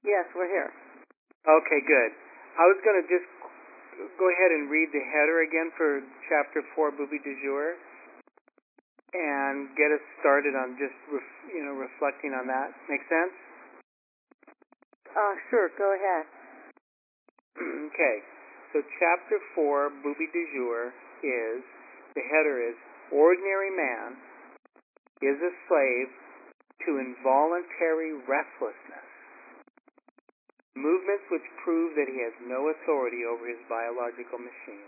Yes, we're here. Okay, good. I was going to just go ahead and read the header again for Chapter 4, Booby du Jour, and get us started on just, reflecting on that. Make sense? Sure, go ahead. Okay, so Chapter 4, Booby du Jour the header is, Ordinary Man is a slave to involuntary restlessness. Movements which prove that he has no authority over his biological machine.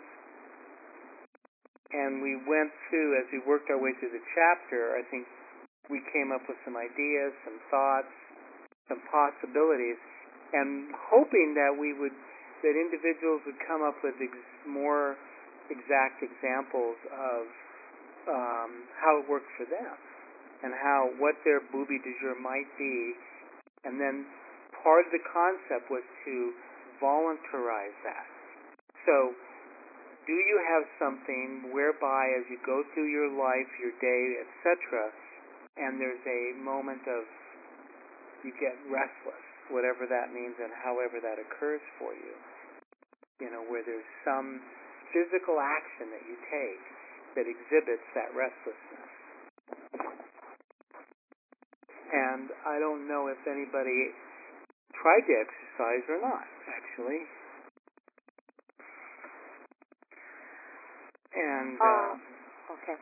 And we went through, as we worked our way through the chapter, I think we came up with some ideas, some thoughts, some possibilities, and hoping that that individuals would come up with more exact examples of how it worked for them, and what their booby du jour might be, and then part of the concept was to voluntarize that. So, do you have something whereby as you go through your life, your day, etc., and there's a moment of you get restless, whatever that means and however that occurs for you, where there's some physical action that you take that exhibits that restlessness. And I don't know if anybody tried to exercise or not, actually. And okay.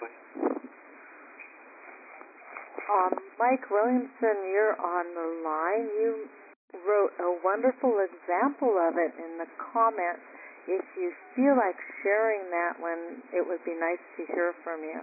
Mike Williamson, you're on the line. You wrote a wonderful example of it in the comments. If you feel like sharing that one, it would be nice to hear from you.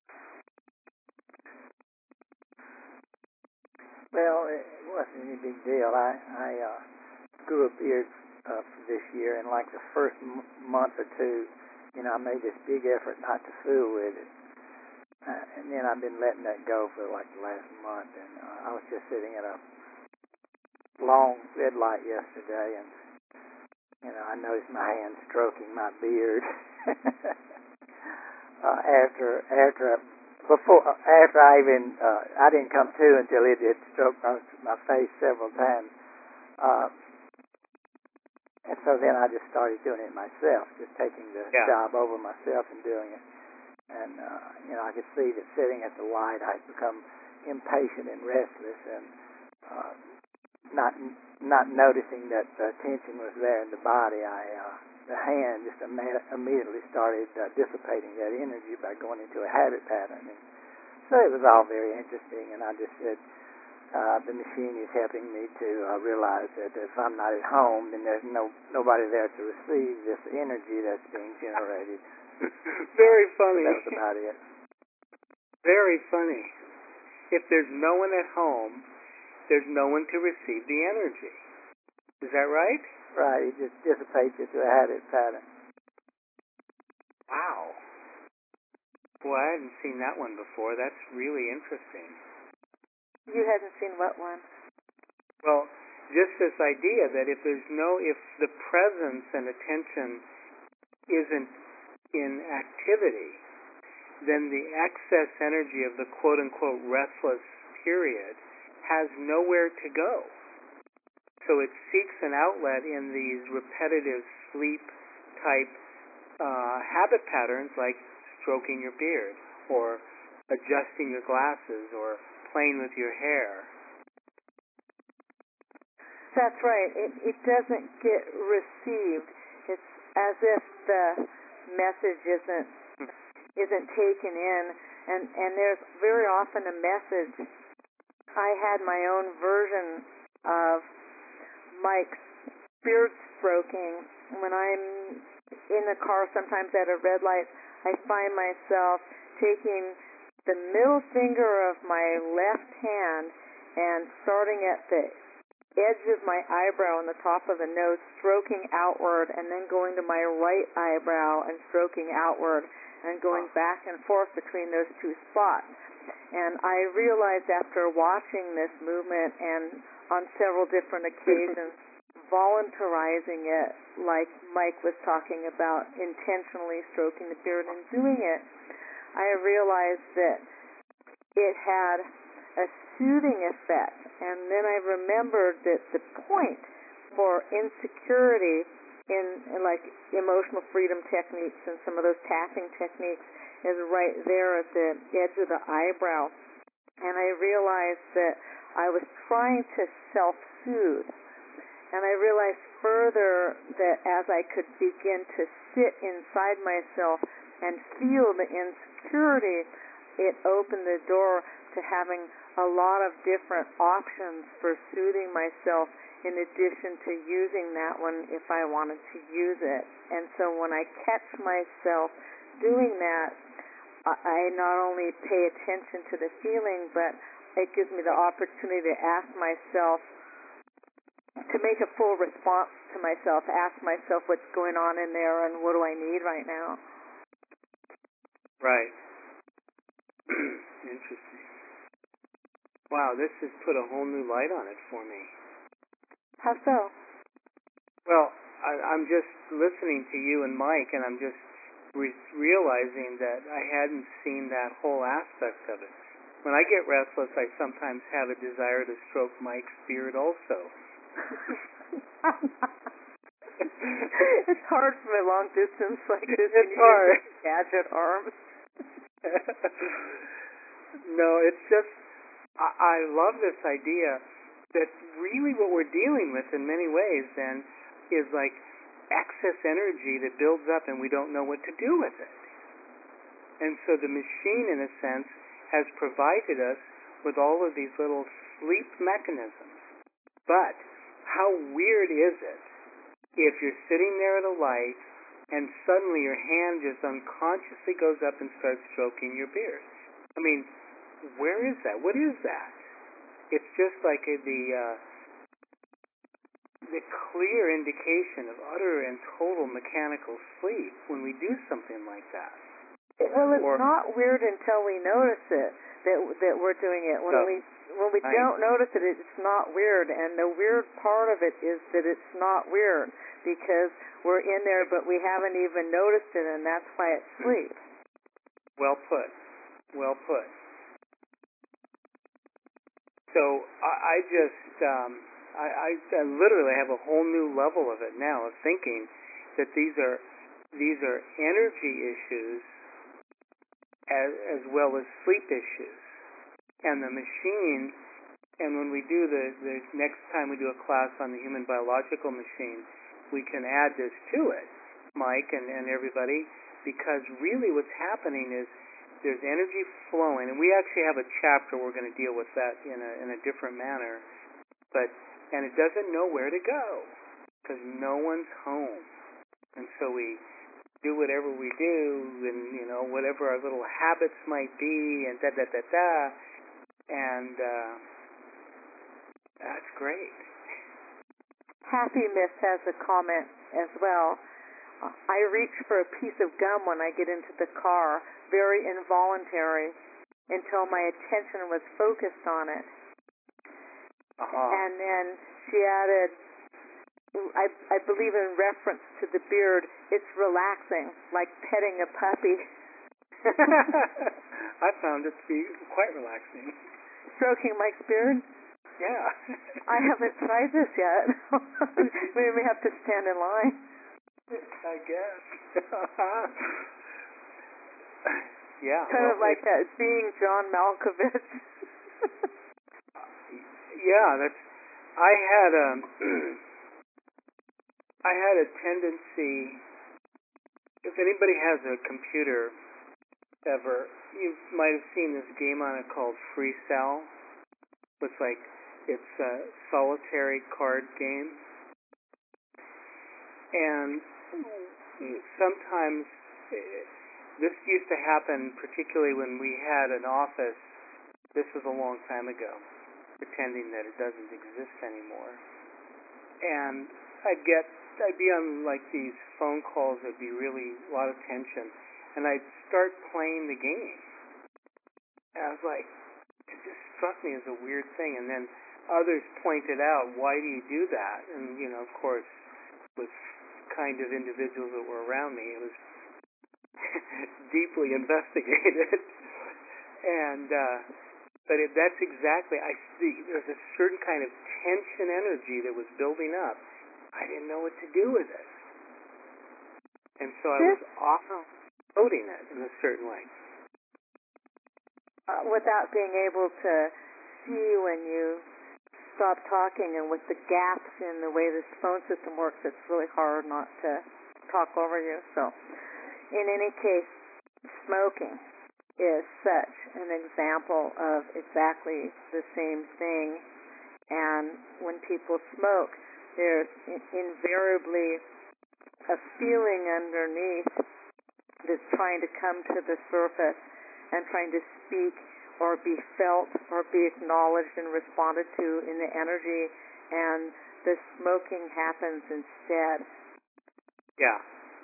Well, it wasn't any big deal. I grew a beard for this year, and like the first month or two, I made this big effort not to fool with it. And then I've been letting that go for like the last month, and I was just sitting at a long red light yesterday, and I noticed my hand stroking my beard. After I didn't come to until it had stroked my face several times. And so then I just started doing it myself, just taking the job over myself and doing it. And, I could see that sitting at the light, I'd become impatient and restless, and not noticing that the tension was there in the body. The hand just immediately started dissipating that energy by going into a habit pattern. And so it was all very interesting, and I just said, the machine is helping me to realize that if I'm not at home, then there's nobody there to receive this energy that's being generated. Very funny. That was about it. Very funny. If there's no one at home, there's no one to receive the energy. Is that right? Right. It just dissipates into a habit pattern. Wow. Boy, I hadn't seen that one before. That's really interesting. You hadn't seen what one? Well, just this idea that if the presence and attention isn't in activity, then the excess energy of the quote-unquote restless period has nowhere to go. So it seeks an outlet in these repetitive sleep-type habit patterns like stroking your beard or adjusting your glasses or playing with your hair. That's right. It doesn't get received. It's as if the message isn't taken in, and there's very often a message. I had my own version of Mike's beard stroking. When I'm in the car, sometimes at a red light, I find myself taking the middle finger of my left hand and starting at the edge of my eyebrow on the top of the nose, stroking outward, and then going to my right eyebrow and stroking outward, and going back and forth between those two spots. And I realized after watching this movement and on several different occasions, voluntarizing it, like Mike was talking about, intentionally stroking the beard and doing it, I realized that it had a soothing effect And then I remembered that the point for insecurity in like emotional freedom techniques and some of those tapping techniques is right there at the edge of the eyebrow. And I realized that I was trying to self-soothe. And I realized further that as I could begin to sit inside myself and feel the insecurity, it opened the door to having a lot of different options for soothing myself in addition to using that one if I wanted to use it. And so when I catch myself doing that, I not only pay attention to the feeling, but it gives me the opportunity to ask myself, to make a full response to myself, ask myself what's going on in there and what do I need right now. Right. Interesting. Wow, this has put a whole new light on it for me. How so? Well, I'm just listening to you and Mike, and I'm just realizing that I hadn't seen that whole aspect of it. When I get restless, I sometimes have a desire to stroke Mike's beard also. It's hard for my long distance like this. It's hard. Gadget arms. No, it's just, I love this idea that really what we're dealing with in many ways then is like excess energy that builds up and we don't know what to do with it. And so the machine, in a sense, has provided us with all of these little sleep mechanisms. But how weird is it if you're sitting there at a light and suddenly your hand just unconsciously goes up and starts stroking your beard? I mean, where is that? What is that? It's just like the clear indication of utter and total mechanical sleep when we do something like that. Well, it's not weird until we notice it that we're doing it. When we don't notice it, it's not weird. And the weird part of it is that it's not weird because we're in there, but we haven't even noticed it, and that's why it's sleep. Well put. Well put. So I literally have a whole new level of it now of thinking that these are energy issues as well as sleep issues. And the machine, and when we do the next time we do a class on the human biological machine, we can add this to it, Mike and everybody, because really what's happening is there's energy flowing, and we actually have a chapter we're going to deal with that in a different manner, and it doesn't know where to go because no one's home, and so we do whatever we do, and whatever our little habits might be, and and that's great. Happy Miss has a comment as well. I reach for a piece of gum when I get into the car, very involuntary, until my attention was focused on it. And then she added, I believe in reference to the beard, it's relaxing, like petting a puppy. I found it to be quite relaxing. Stroking Mike's beard? Yeah. I haven't tried this yet. We may have to stand in line. I guess. Yeah. Kind of like that being John Malkovich. Yeah, I had a tendency, if anybody has a computer ever, you might have seen this game on it called Free Cell. It's a solitary card game. And sometimes this used to happen, particularly when we had an office. This was a long time ago, pretending that it doesn't exist anymore. And I'd be on like these phone calls. There'd be really a lot of tension, and I'd start playing the game. And I was like, it just struck me as a weird thing. And then others pointed out, why do you do that? And of course, with kind of individuals that were around me, it was deeply investigated. And But that's exactly, I see, there's a certain kind of tension energy that was building up. I didn't know what to do with it. And so I was offloading it in a certain way. Without being able to see when you stop talking, and with the gaps in the way this phone system works, it's really hard not to talk over you. So, in any case, smoking is such an example of exactly the same thing. And when people smoke, there's invariably a feeling underneath that's trying to come to the surface and trying to speak or be felt or be acknowledged and responded to in the energy, and the smoking happens instead. Yeah.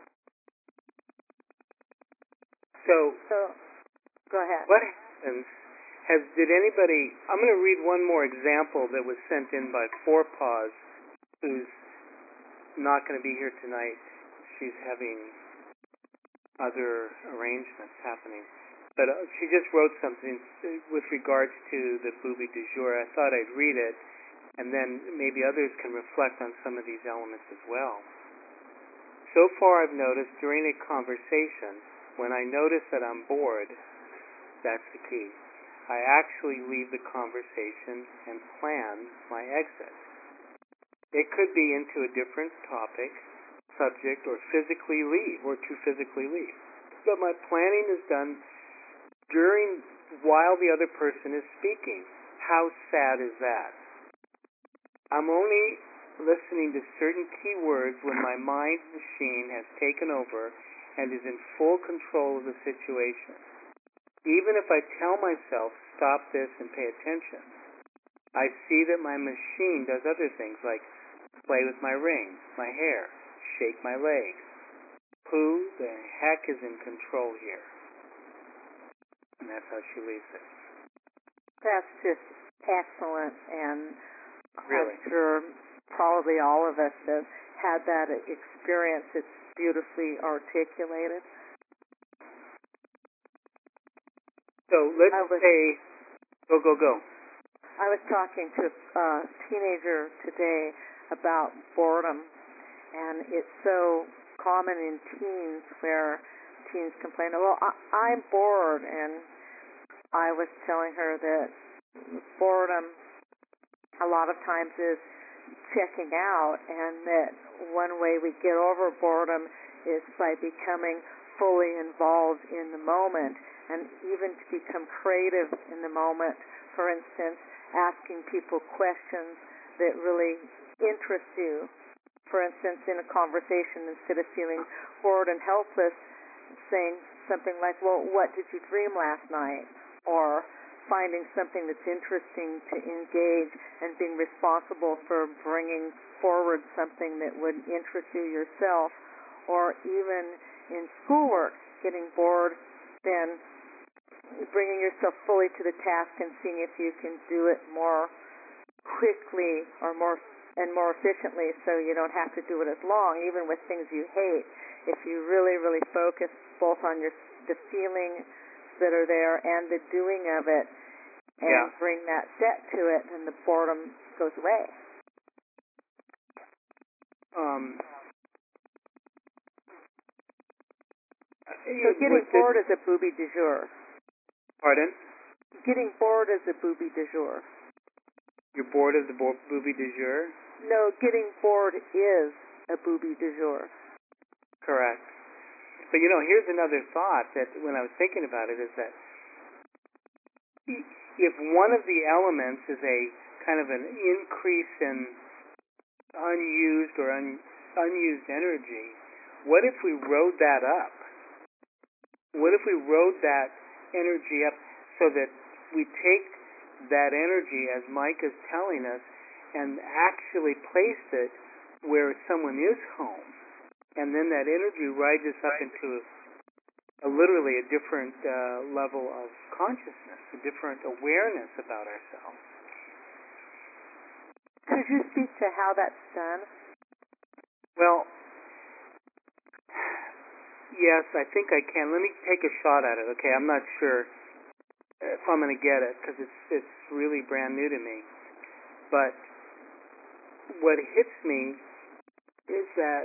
So go ahead. What happens? Did anybody? I'm going to read one more example that was sent in by Four Paws, who's not going to be here tonight. She's having other arrangements happening. But she just wrote something with regards to the booby du jour. I thought I'd read it, and then maybe others can reflect on some of these elements as well. So far I've noticed during a conversation, when I notice that I'm bored, that's the key, I actually leave the conversation and plan my exit. It could be into a different topic, subject, or physically leave, or to physically leave. But my planning is done while the other person is speaking. How sad is that? I'm only listening to certain key words when my mind machine has taken over and is in full control of the situation. Even if I tell myself, stop this and pay attention, I see that my machine does other things like play with my ring, my hair, shake my legs. Who the heck is in control here? And that's how she leaves it. That's just excellent, and really? I'm sure probably all of us have had that experience. It's beautifully articulated. So let's say, go. I was talking to a teenager today about boredom, and it's so common in teens where teens complain, well, I'm bored, and I was telling her that boredom a lot of times is checking out, and that one way we get over boredom is by becoming fully involved in the moment, and even to become creative in the moment. For instance, asking people questions that really interest you. For instance, in a conversation, instead of feeling bored and helpless, saying something like, well, what did you dream last night? Or finding something that's interesting to engage and being responsible for bringing forward something that would interest you yourself. Or even in schoolwork, getting bored, then bringing yourself fully to the task and seeing if you can do it more quickly or more efficiently, so you don't have to do it as long, even with things you hate. If you really, really focus both on the feelings that are there and the doing of it, and bring that depth to it, then the boredom goes away. So getting bored is a booby du jour. Pardon? Getting bored is a booby du jour. You're bored of the booby du jour? No, getting bored is a booby du jour. Correct. But here's another thought that when I was thinking about it is that if one of the elements is a kind of an increase in unused or unused energy, what if we rode that up? What if we rode that energy up so that we take that energy, as Mike is telling us, and actually placed it where someone is home, and then that energy rises up into literally a different level of consciousness, a different awareness about ourselves. Could you speak to how that's done? Well, yes, I think I can. Let me take a shot at it, okay? I'm not sure. if I'm going to get it, because it's really brand new to me. But what hits me is that,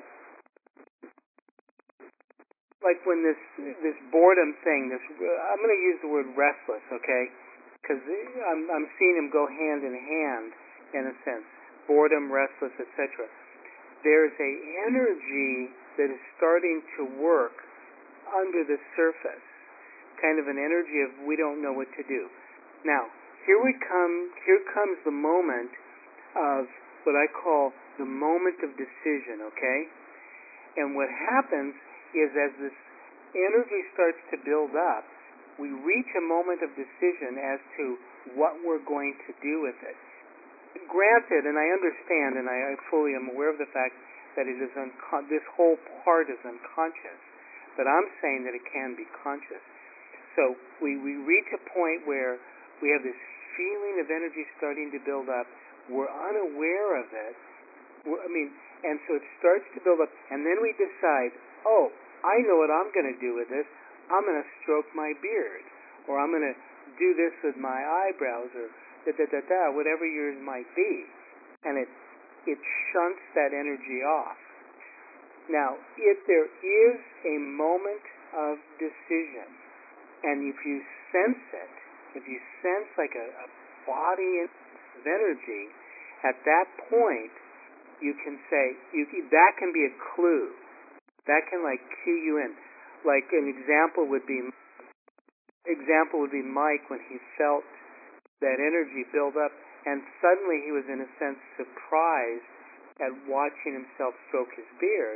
like when this boredom thing, I'm going to use the word restless, okay? Because I'm seeing them go hand in hand in a sense, boredom, restless, etc. There's a energy that is starting to work under the surface, kind of an energy of we don't know what to do. Now, here comes the moment of what I call the moment of decision, okay? And what happens is as this energy starts to build up, we reach a moment of decision as to what we're going to do with it. Granted, and I understand, and I fully am aware of the fact that it is this whole part is unconscious, but I'm saying that it can be conscious. So we reach a point where we have this feeling of energy starting to build up. We're unaware of it. And so it starts to build up, and then we decide, oh, I know what I'm going to do with this. I'm going to stroke my beard, or I'm going to do this with my eyebrows, or whatever yours might be. And it shunts that energy off. Now, if there is a moment of decision, and if you sense it, if you sense like a body of energy, at that point, you can say, that can be a clue. That can like cue you in. Like an example would be Mike when he felt that energy build up, and suddenly he was in a sense surprised at watching himself stroke his beard.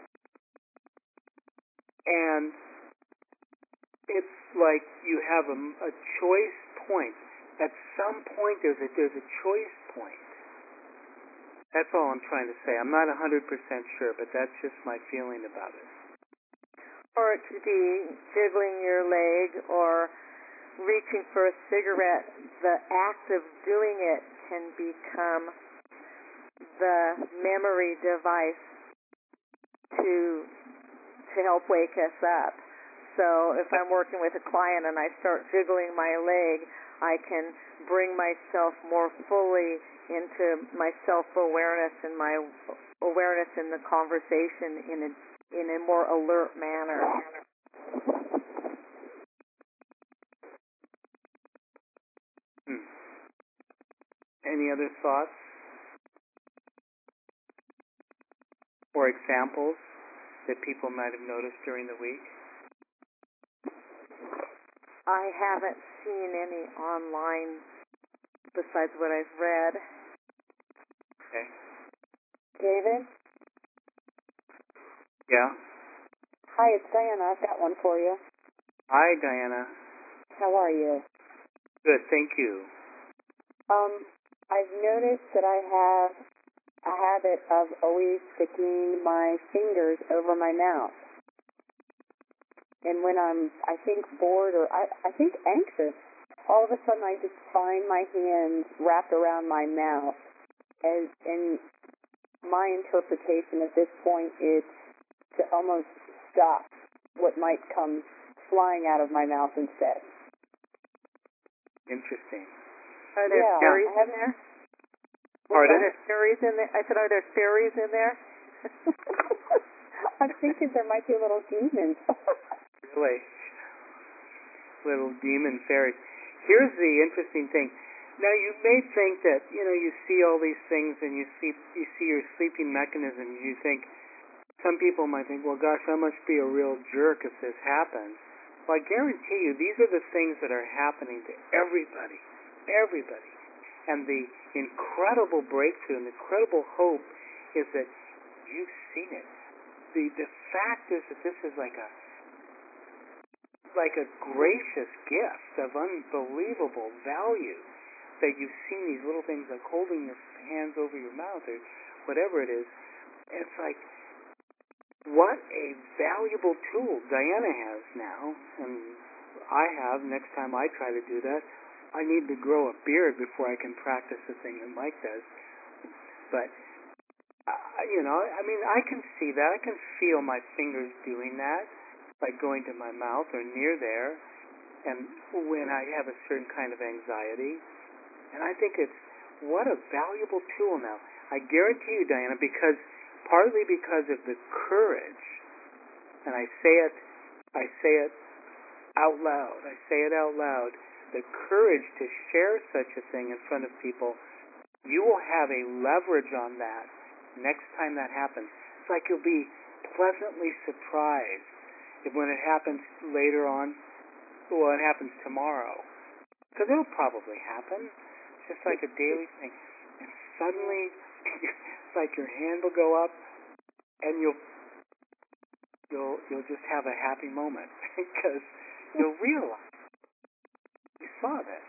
And it's like you have a choice point. At some point there's a choice point. That's all I'm trying to say. I'm not 100% sure, but that's just my feeling about it. Or it could be jiggling your leg or reaching for a cigarette. The act of doing it can become the memory device to help wake us up. So if I'm working with a client and I start jiggling my leg, I can bring myself more fully into my self-awareness and my awareness in the conversation in a more alert manner. Any other thoughts or examples that people might have noticed during the week? I haven't seen any online besides what I've read. Okay. David? Yeah? Hi, it's Diana. I've got one for you. Hi, Diana. How are you? Good, thank you. I've noticed that I have a habit of always sticking my fingers over my mouth. And when I'm, I think, bored or I think anxious, all of a sudden I just find my hands wrapped around my mouth. And my interpretation at this point is to almost stop what might come flying out of my mouth instead. Interesting. Are there fairies in there? Pardon? Are there fairies in there? I said, are there fairies in there? I'm thinking there might be little demons. Really? Little demon fairies. Here's the interesting thing. Now, you may think that, you see all these things and you see your sleeping mechanism. You think, some people might think, well, gosh, I must be a real jerk if this happens. Well, I guarantee you, these are the things that are happening to everybody. Everybody. And the incredible breakthrough and the incredible hope is that you've seen it. The fact is that this is like a gracious gift of unbelievable value, that you've seen these little things like holding your hands over your mouth or whatever it is. It's like, what a valuable tool Diana has now, and I have. Next time I try to do that, I need to grow a beard before I can practice the thing that Mike does. But, I can see that. I can feel my fingers doing that, like going to my mouth or near there. and when I have a certain kind of anxiety. And I think what a valuable tool now. I guarantee you, Diana, partly because of the courage, and I say it out loud. I say it out loud. The courage to share such a thing in front of people, you will have a leverage on that next time that happens. It's like you'll be pleasantly surprised if when it happens later on, it happens tomorrow. Because it'll probably happen. It's just like a daily thing. And suddenly, it's like your hand will go up, and you'll just have a happy moment because you'll realize you saw this.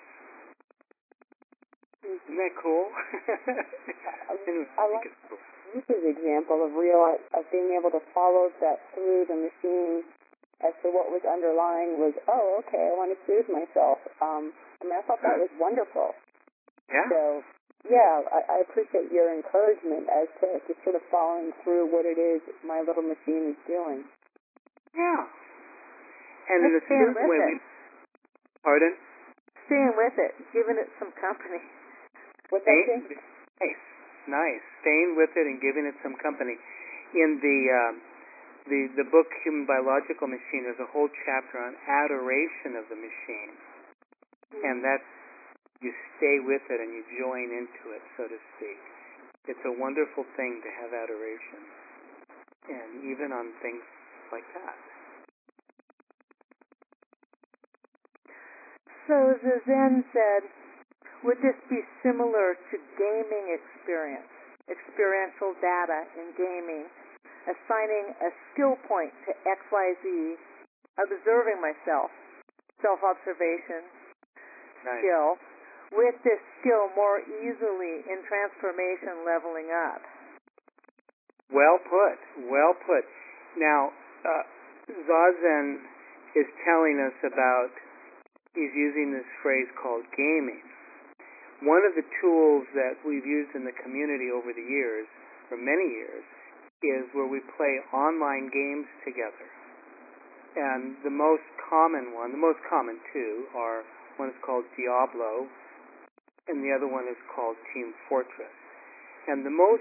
Isn't that cool? I like Ruth's example of being able to follow that through the machine as to what was underlying was, oh, okay, I want to soothe myself. I thought that was wonderful. Yeah. So, yeah, I appreciate your encouragement as to just sort of following through what it is my little machine is doing. Yeah. And in the same way, pardon? Staying with it, giving it some company. What's that thing? Nice. Staying with it and giving it some company. In the book Human Biological Machine, there's a whole chapter on adoration of the machine. And that's, you stay with it and you join into it, so to speak. It's a wonderful thing to have adoration. And even on things like that. So the Zen said, would this be similar to gaming experience, experiential data in gaming, assigning a skill point to XYZ, observing myself, self-observation, Nice. skill, with this skill more easily in transformation leveling up? Well put. Well put. Now, Zazen is telling us about, he's using this phrase called gaming. One of the tools that we've used in the community over the years, for many years, is where we play online games together. And the most common two are, one is called Diablo, and the other one is called Team Fortress. And the most,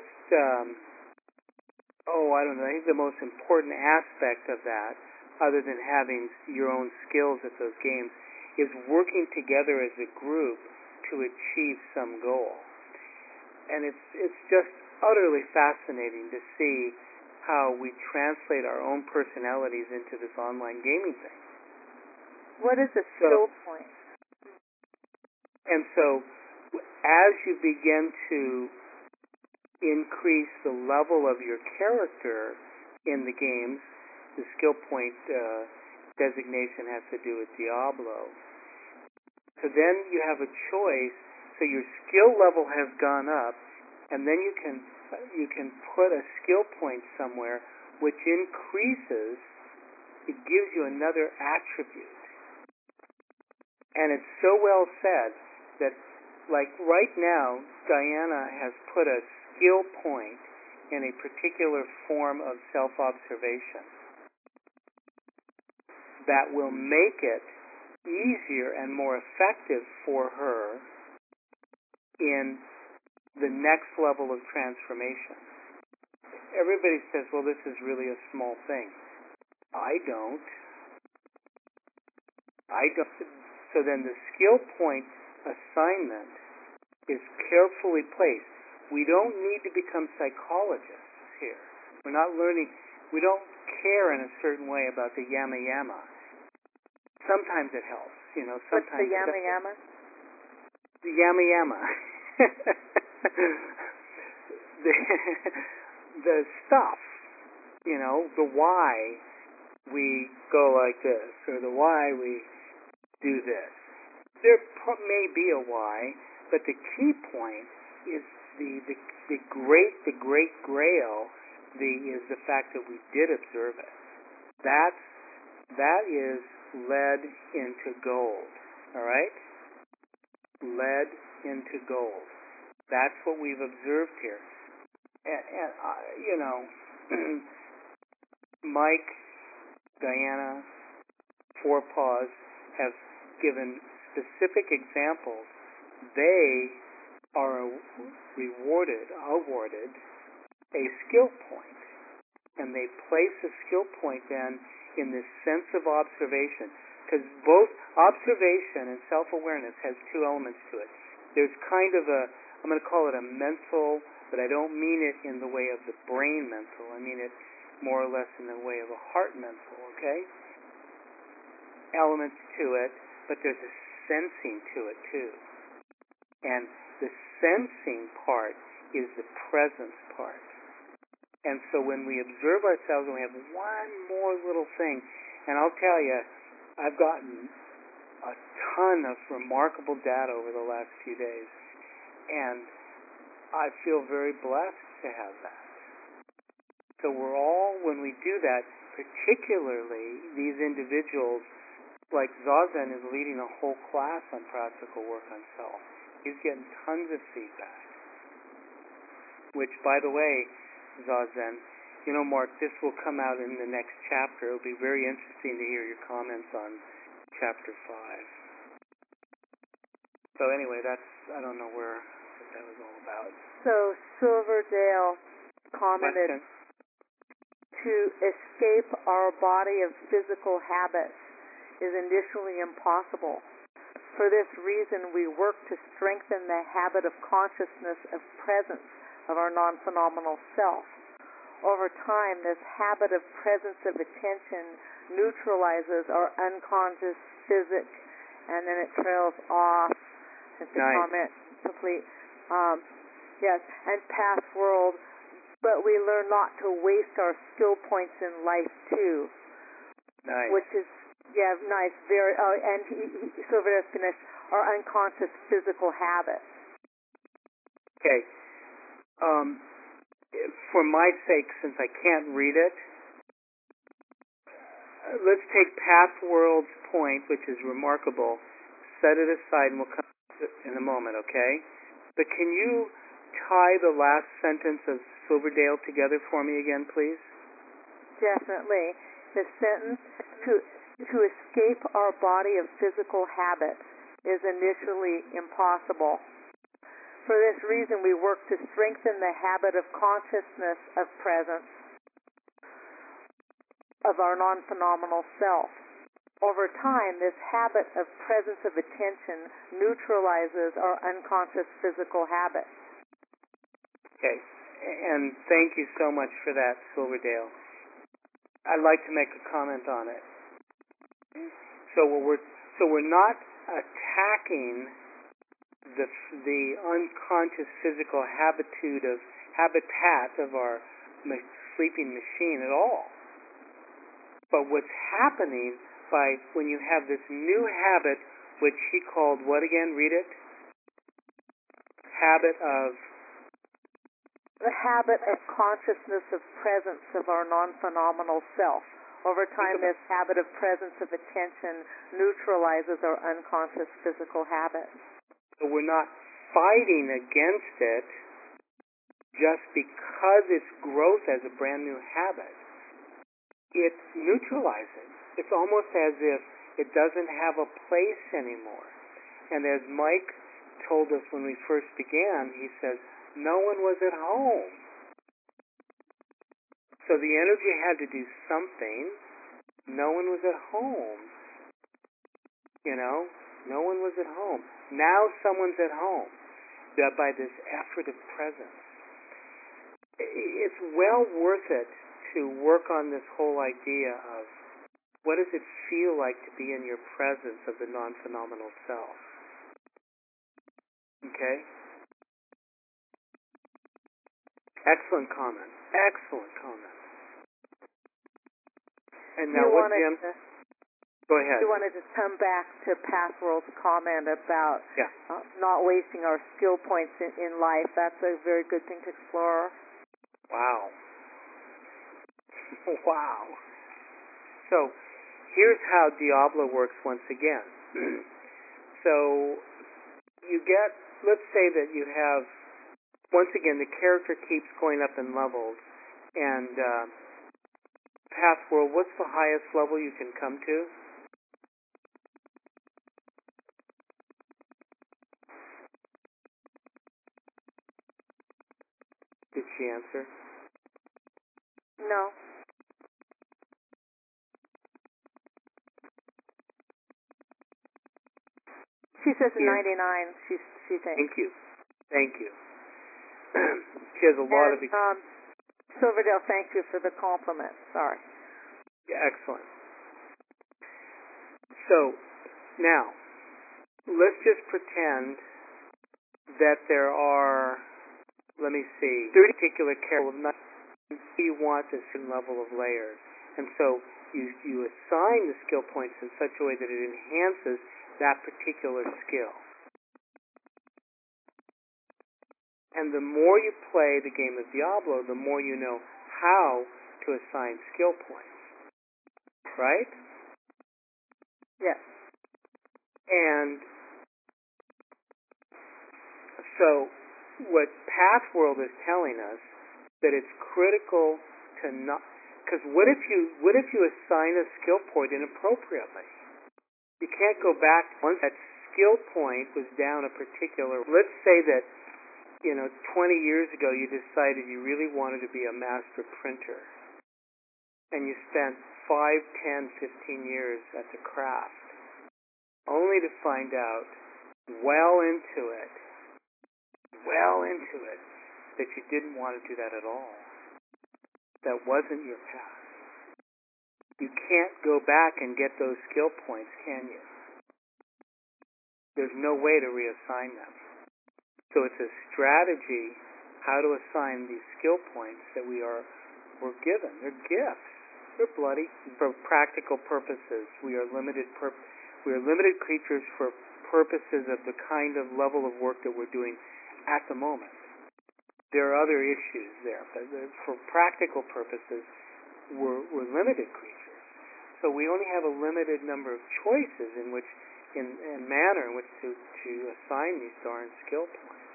I think the most important aspect of that, other than having your own skills at those games, is working together as a group to achieve some goal. And it's just utterly fascinating to see how we translate our own personalities into this online gaming thing. What is a skill point? And so, as you begin to increase the level of your character in the games, the skill point designation has to do with Diablo. So then you have a choice. So your skill level has gone up, and then you can put a skill point somewhere, which increases. It gives you another attribute. And it's so well said that, like right now, Diana has put a skill point in a particular form of self-observation that will make it easier and more effective for her in the next level of transformation. Everybody says, well, this is really a small thing. I don't. So then the skill point assignment is carefully placed. We don't need to become psychologists here. We're not learning. We don't care in a certain way about the yama yama. Sometimes it helps, Sometimes. What's the yama yama? The yama yama. the stuff, the why we go like this, or the why we do this. There may be a why, but the key point is the great grail is the fact that we did observe it. That is led into gold. All right? Led into gold. That's what we've observed here. And Mike, Diana, Four Paws have given specific examples, they are awarded a skill point, and they place a skill point then in this sense of observation, because both observation and self-awareness has two elements to it. There's kind of I'm going to call it a mental, but I don't mean it in the way of the brain mental. I mean it more or less in the way of a heart mental, okay? Elements to it, but there's a sensing to it too. And the sensing part is the presence part. And so when we observe ourselves and we have one more little thing, and I'll tell you, I've gotten a ton of remarkable data over the last few days, and I feel very blessed to have that. So we're all, when we do that, particularly these individuals, like Zazen is leading a whole class on practical work on self. He's getting tons of feedback. Which, by the way, Zazen, you know, Mark, this will come out in the next chapter. It'll be very interesting to hear your comments on chapter 5. So anyway, I don't know what that was all about. So Silverdale commented, to escape our body of physical habits is initially impossible. For this reason, we work to strengthen the habit of consciousness of presence of our non-phenomenal self. Over time, this habit of presence of attention neutralizes our unconscious physic, and then it trails off. It's a comment complete. Yes, and past world, but we learn not to waste our skill points in life too. Nice. Which is, yeah, nice. Very, and so very finished. Our unconscious physical habits. Okay. For my sake, since I can't read it, let's take Past World's point, which is remarkable, set it aside, and we'll come to it in a moment, okay? But can you tie the last sentence of Silverdale together for me again, please? Definitely. The sentence, to escape our body of physical habits is initially impossible. For this reason, we work to strengthen the habit of consciousness of presence of our non-phenomenal self. Over time, this habit of presence of attention neutralizes our unconscious physical habits. Okay, and thank you so much for that, Silverdale. I'd like to make a comment on it. So we're not attacking the unconscious physical habitat of our sleeping machine at all. But what's happening by when you have this new habit, which he called what again? Read it. The habit of consciousness of presence of our non-phenomenal self. Over time, this habit of presence of attention neutralizes our unconscious physical habits. So we're not fighting against it just because it's growth as a brand new habit. It's neutralizing. It's almost as if it doesn't have a place anymore. And as Mike told us when we first began, he says, no one was at home. So the energy had to do something. No one was at home. You know? No one was at home. Now someone's at home by this effort of presence. It's well worth it to work on this whole idea of what does it feel like to be in your presence of the non-phenomenal self. Okay? Excellent comment. Excellent comment. And now what, Jim? Go ahead. You wanted to come back to Past World's comment about not wasting our skill points in life. That's a very good thing to explore. Wow. Wow. So here's how Diablo works once again. So you get, let's say that you have, once again, the character keeps going up in levels, and Past World, what's the highest level you can come to? Did she answer? No. She says Yeah. 99. She thinks. Thank you. She has a lot of Silverdale, thank you for the compliment. Sorry. excellent. So now let's just pretend that there are, let me see, 30 particular characters. You want a certain level of layers, and so you assign the skill points in such a way that it enhances that particular skill. And the more you play the game of Diablo, the more you know how to assign skill points. Right? Yes. And so what Pathworld is telling us, that it's critical to not, because what if you assign a skill point inappropriately? You can't go back once that skill point was down a particular, let's say that 20 years ago you decided you really wanted to be a master printer, and you spent 5, 10, 15 years at the craft, only to find out well into it that you didn't want to do that at all. That wasn't your path. You can't go back and get those skill points, can you? There's no way to reassign them. So it's a strategy how to assign these skill points that we're given. They're gifts. They're bloody. For practical purposes, we are limited creatures for purposes of the kind of level of work that we're doing at the moment. There are other issues there, but for practical purposes, we're limited creatures. So we only have a limited number of choices in manner in which to assign these darn skill points.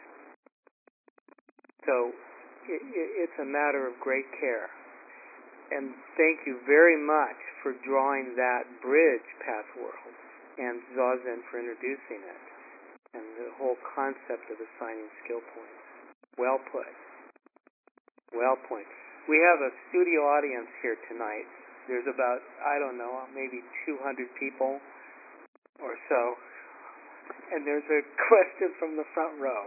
So it's a matter of great care. And thank you very much for drawing that bridge, Pathworld, and Zazen for introducing it, and the whole concept of assigning skill points. Well put. Well put. We have a studio audience here tonight. There's about, maybe 200 people or so. And there's a question from the front row.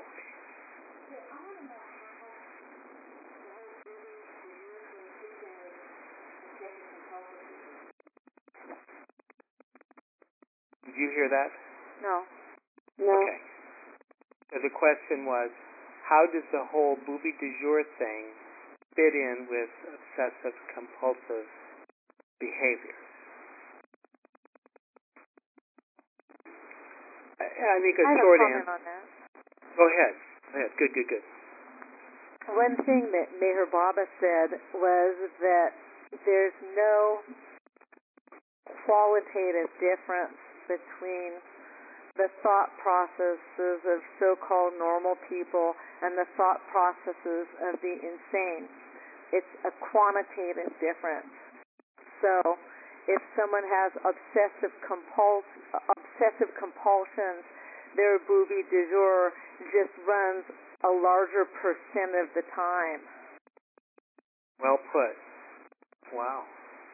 Did you hear that? No. Okay. So the question was, how does the whole booby du jour thing fit in with obsessive compulsive behaviors? I think a short answer. On that. Go ahead. Good. One thing that Meher Baba said was that there's no qualitative difference between the thought processes of so-called normal people and the thought processes of the insane. It's a quantitative difference. So if someone has obsessive compulsions, their booby du jour just runs a larger percent of the time. Well put. Wow.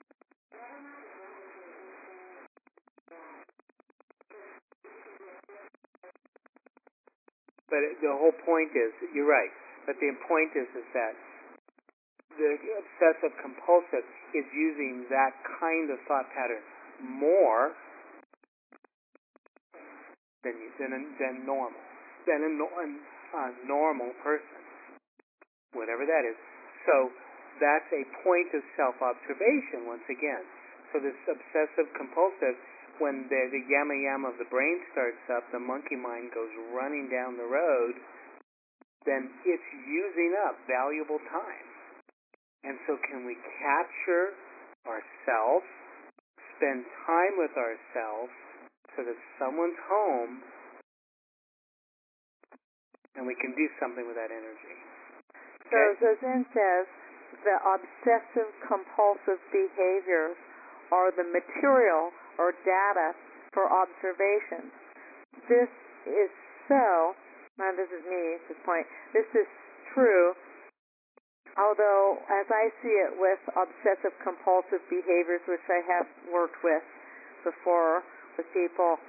But the whole point is, you're right, but the point is that the obsessive compulsive is using that kind of thought pattern more than normal, than a normal person, whatever that is. So that's a point of self-observation once again. So this obsessive compulsive, when the yama of the brain starts up, the monkey mind goes running down the road, then it's using up valuable time. And so can we capture ourselves, spend time with ourselves, so that someone's home, and we can do something with that energy? So Zazen says the obsessive compulsive behaviors are the material or data for observation. This is so, now this is me at this point, this is true Although, as I see it with obsessive compulsive behaviors, which I have worked with before with people,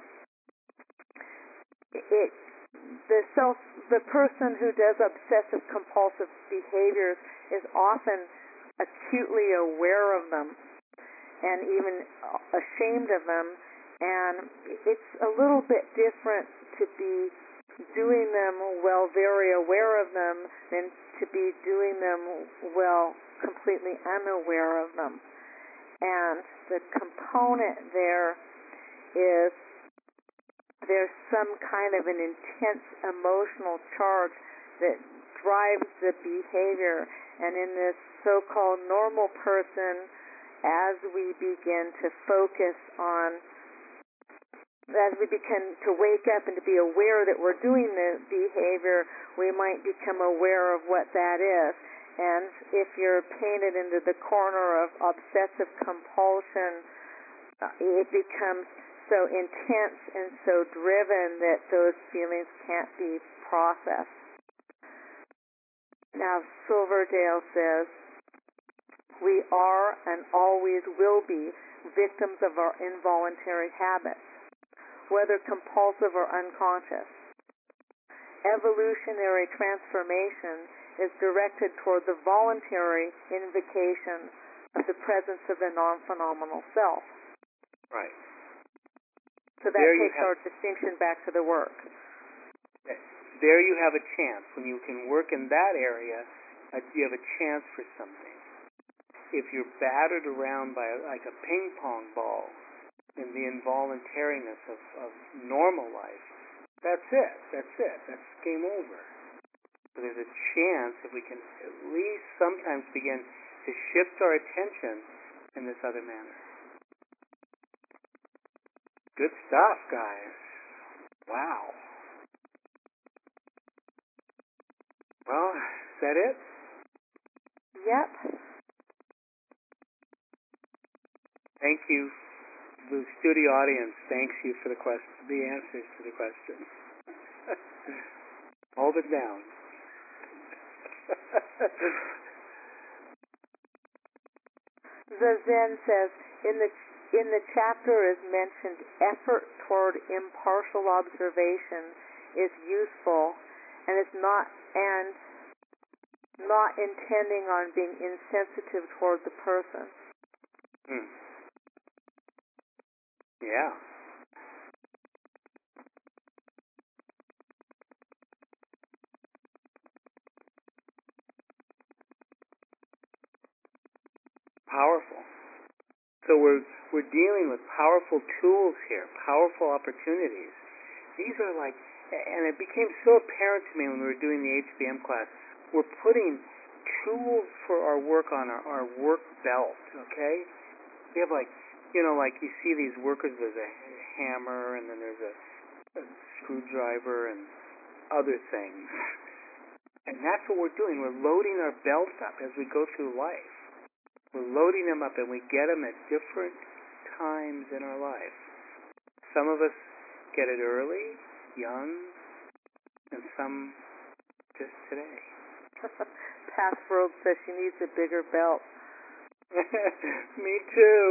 the person who does obsessive compulsive behaviors is often acutely aware of them and even ashamed of them, and it's a little bit different to be doing them while very aware of them than to be doing them while completely unaware of them. And the component there is there's some kind of an intense emotional charge that drives the behavior. And in this so-called normal person, as we begin to focus on, as we begin to wake up and to be aware that we're doing the behavior, we might become aware of what that is. And if you're painted into the corner of obsessive compulsion, it becomes so intense and so driven that those feelings can't be processed. Now, Silverdale says, we are and always will be victims of our involuntary habits, whether compulsive or unconscious. Evolutionary transformation is directed toward the voluntary invocation of the presence of the non-phenomenal self. Right. So that takes our distinction back to the work. There you have a chance. When you can work in that area, you have a chance for something. If you're battered around by like a ping pong ball in the involuntariness of normal life, that's it. That's game over. So there's a chance that we can at least sometimes begin to shift our attention in this other manner. Good stuff, guys. Wow. Well, is that it? Yep. Thank you. The studio audience thanks you for the answers to the questions. Hold it down. The Zen says, in the chapter is mentioned effort toward impartial observation is useful and is not intending on being insensitive toward the person. Yeah. Powerful. So we're dealing with powerful tools here, powerful opportunities. These are like, and it became so apparent to me when we were doing the HBM class, we're putting tools for our work on our work belt, okay? We have like you see these workers, there's a hammer, and then there's a screwdriver and other things. And that's what we're doing. We're loading our belts up as we go through life. We're loading them up, and we get them at different times in our life. Some of us get it early, young, and some just today. Passworld says she needs a bigger belt. Me too.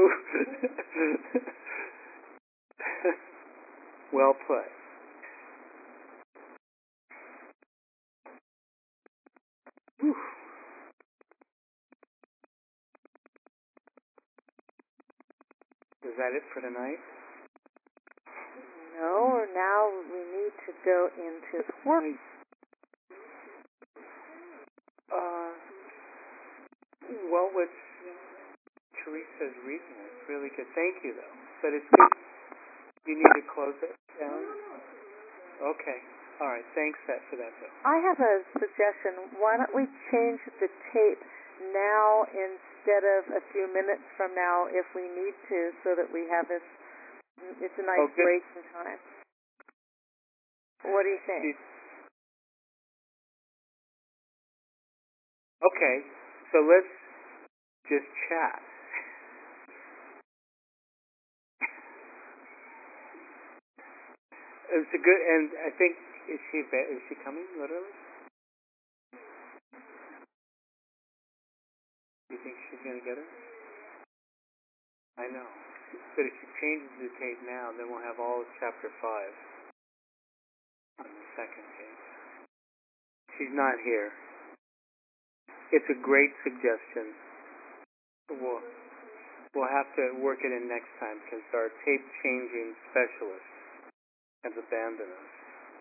Well put. Whew. Is that it for tonight? No, now we need to go into work. Well, what's Teresa's reading is really good. Thank you, though. But it's good. You need to close it down? Okay. All right. Thanks for that, though. I have a suggestion. Why don't we change the tape now instead of a few minutes from now if we need to, so that we have this, it's a nice break in time. What do you think? Okay. So let's just chat. It's a good, and I think, is she coming, literally? gonna get her? I know. But if she changes the tape now, then we'll have all of chapter 5 on the second tape. She's not here. It's a great suggestion. We'll have to work it in next time because our tape changing specialist has abandoned us.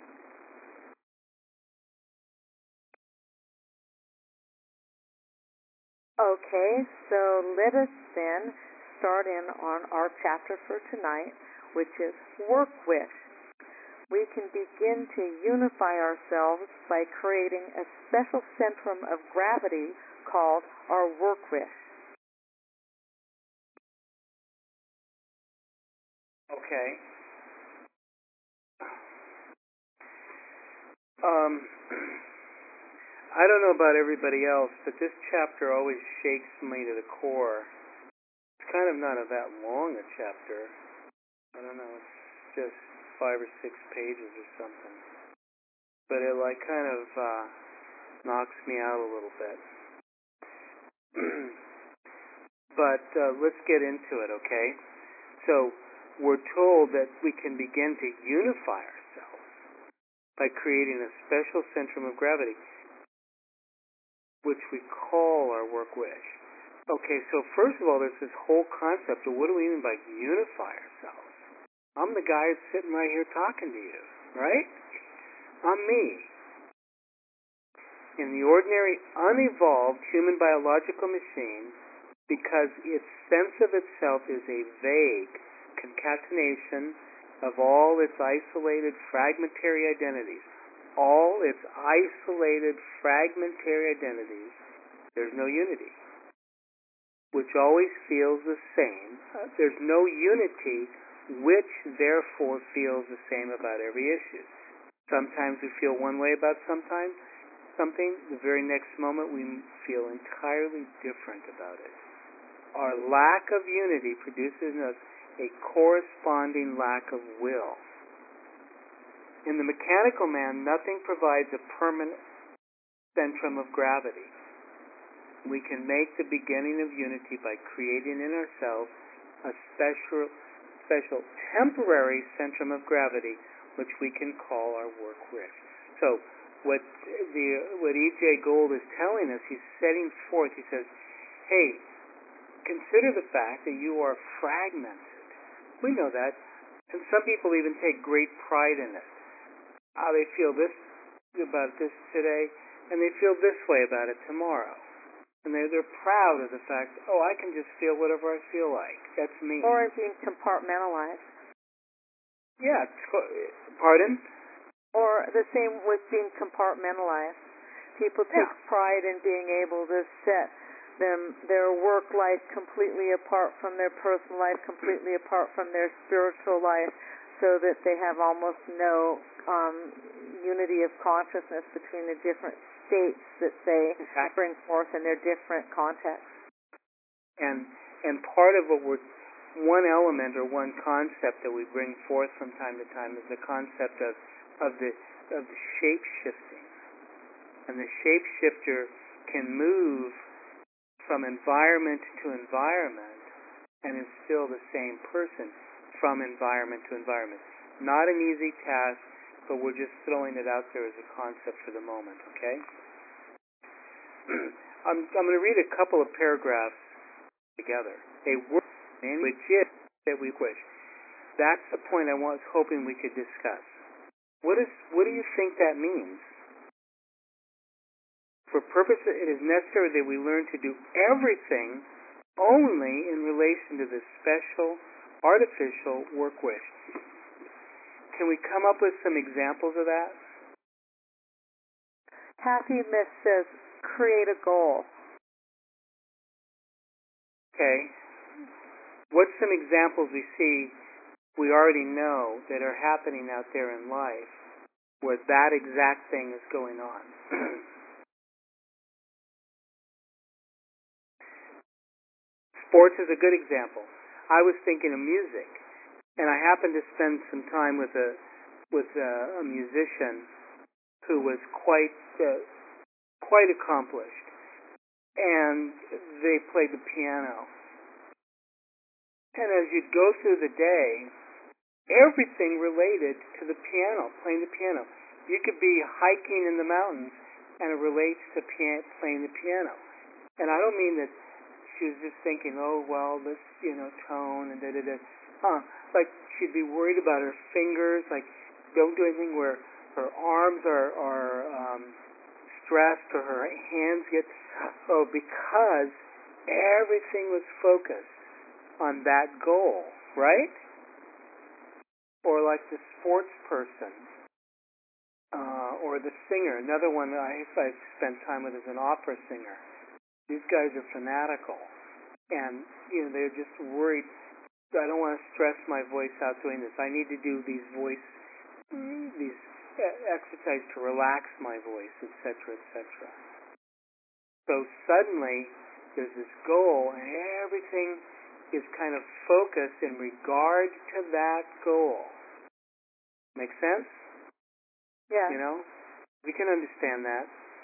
Okay, so let us then start in on our chapter for tonight, which is Work Wish. We can begin to unify ourselves by creating a special centrum of gravity called our work wish. Okay. I don't know about everybody else, but this chapter always shakes me to the core. It's kind of not that long a chapter. I don't know, it's just 5 or 6 pages or something. But it kind of knocks me out a little bit. But let's get into it, okay? So we're told that we can begin to unify ourselves by creating a special centrum of gravity, which we call our work wish. Okay, so first of all, there's this whole concept of what do we mean by unify ourselves? I'm the guy that's sitting right here talking to you, right? I'm me. In the ordinary, unevolved human biological machine, because its sense of itself is a vague concatenation of all its isolated fragmentary identities. All its isolated fragmentary identities, there's no unity, which always feels the same. There's no unity, which therefore feels the same about every issue. Sometimes we feel one way about something, the very next moment we feel entirely different about it. Our lack of unity produces in us a corresponding lack of will. In the mechanical man, nothing provides a permanent centrum of gravity. We can make the beginning of unity by creating in ourselves a special temporary centrum of gravity, which we can call our work wish. So what E.J. Gould is telling us, he's setting forth, he says, hey, consider the fact that you are fragmented. We know that. And some people even take great pride in it. They feel this about this today, and they feel this way about it tomorrow. And they're proud of the fact, I can just feel whatever I feel like. That's me. Or being compartmentalized. Yeah, pardon? Or the same with being compartmentalized. People take pride in being able to set their work life completely apart from their personal life, completely apart from their spiritual life, so that they have almost no unity of consciousness between the different states that they bring forth in their different contexts. And part of one element or one concept that we bring forth from time to time is the concept of the shape shifting. And the shape shifter can move from environment to environment and is still the same person from environment to environment. Not an easy task, but we're just throwing it out there as a concept for the moment, okay? I'm going to read a couple of paragraphs together. A word which is that we wish. That's the point I was hoping we could discuss. What do you think that means? For purpose, it is necessary that we learn to do everything only in relation to this special, artificial work wish. Can we come up with some examples of that? Happy Miss says, create a goal. Okay. What's some examples we already know that are happening out there in life where that exact thing is going on? Sports is a good example. I was thinking of music, and I happened to spend some time with a musician who was quite accomplished, and they played the piano. And as you'd go through the day, everything related to the piano, playing the piano. You could be hiking in the mountains, and it relates to playing the piano. And I don't mean that she was just thinking, oh, well, this, tone and da-da-da. Like she'd be worried about her fingers, like don't do anything where her arms are stressed or her hands get, because everything was focused on that goal, right? Or like the sports person, or the singer. Another one that I've spent time with is an opera singer. These guys are fanatical, and they're just worried. I don't want to stress my voice out doing this. I need to do these exercises to relax my voice, etc., etc. So suddenly there's this goal, and everything is kind of focused in regard to that goal. Make sense? Yeah. We can understand that.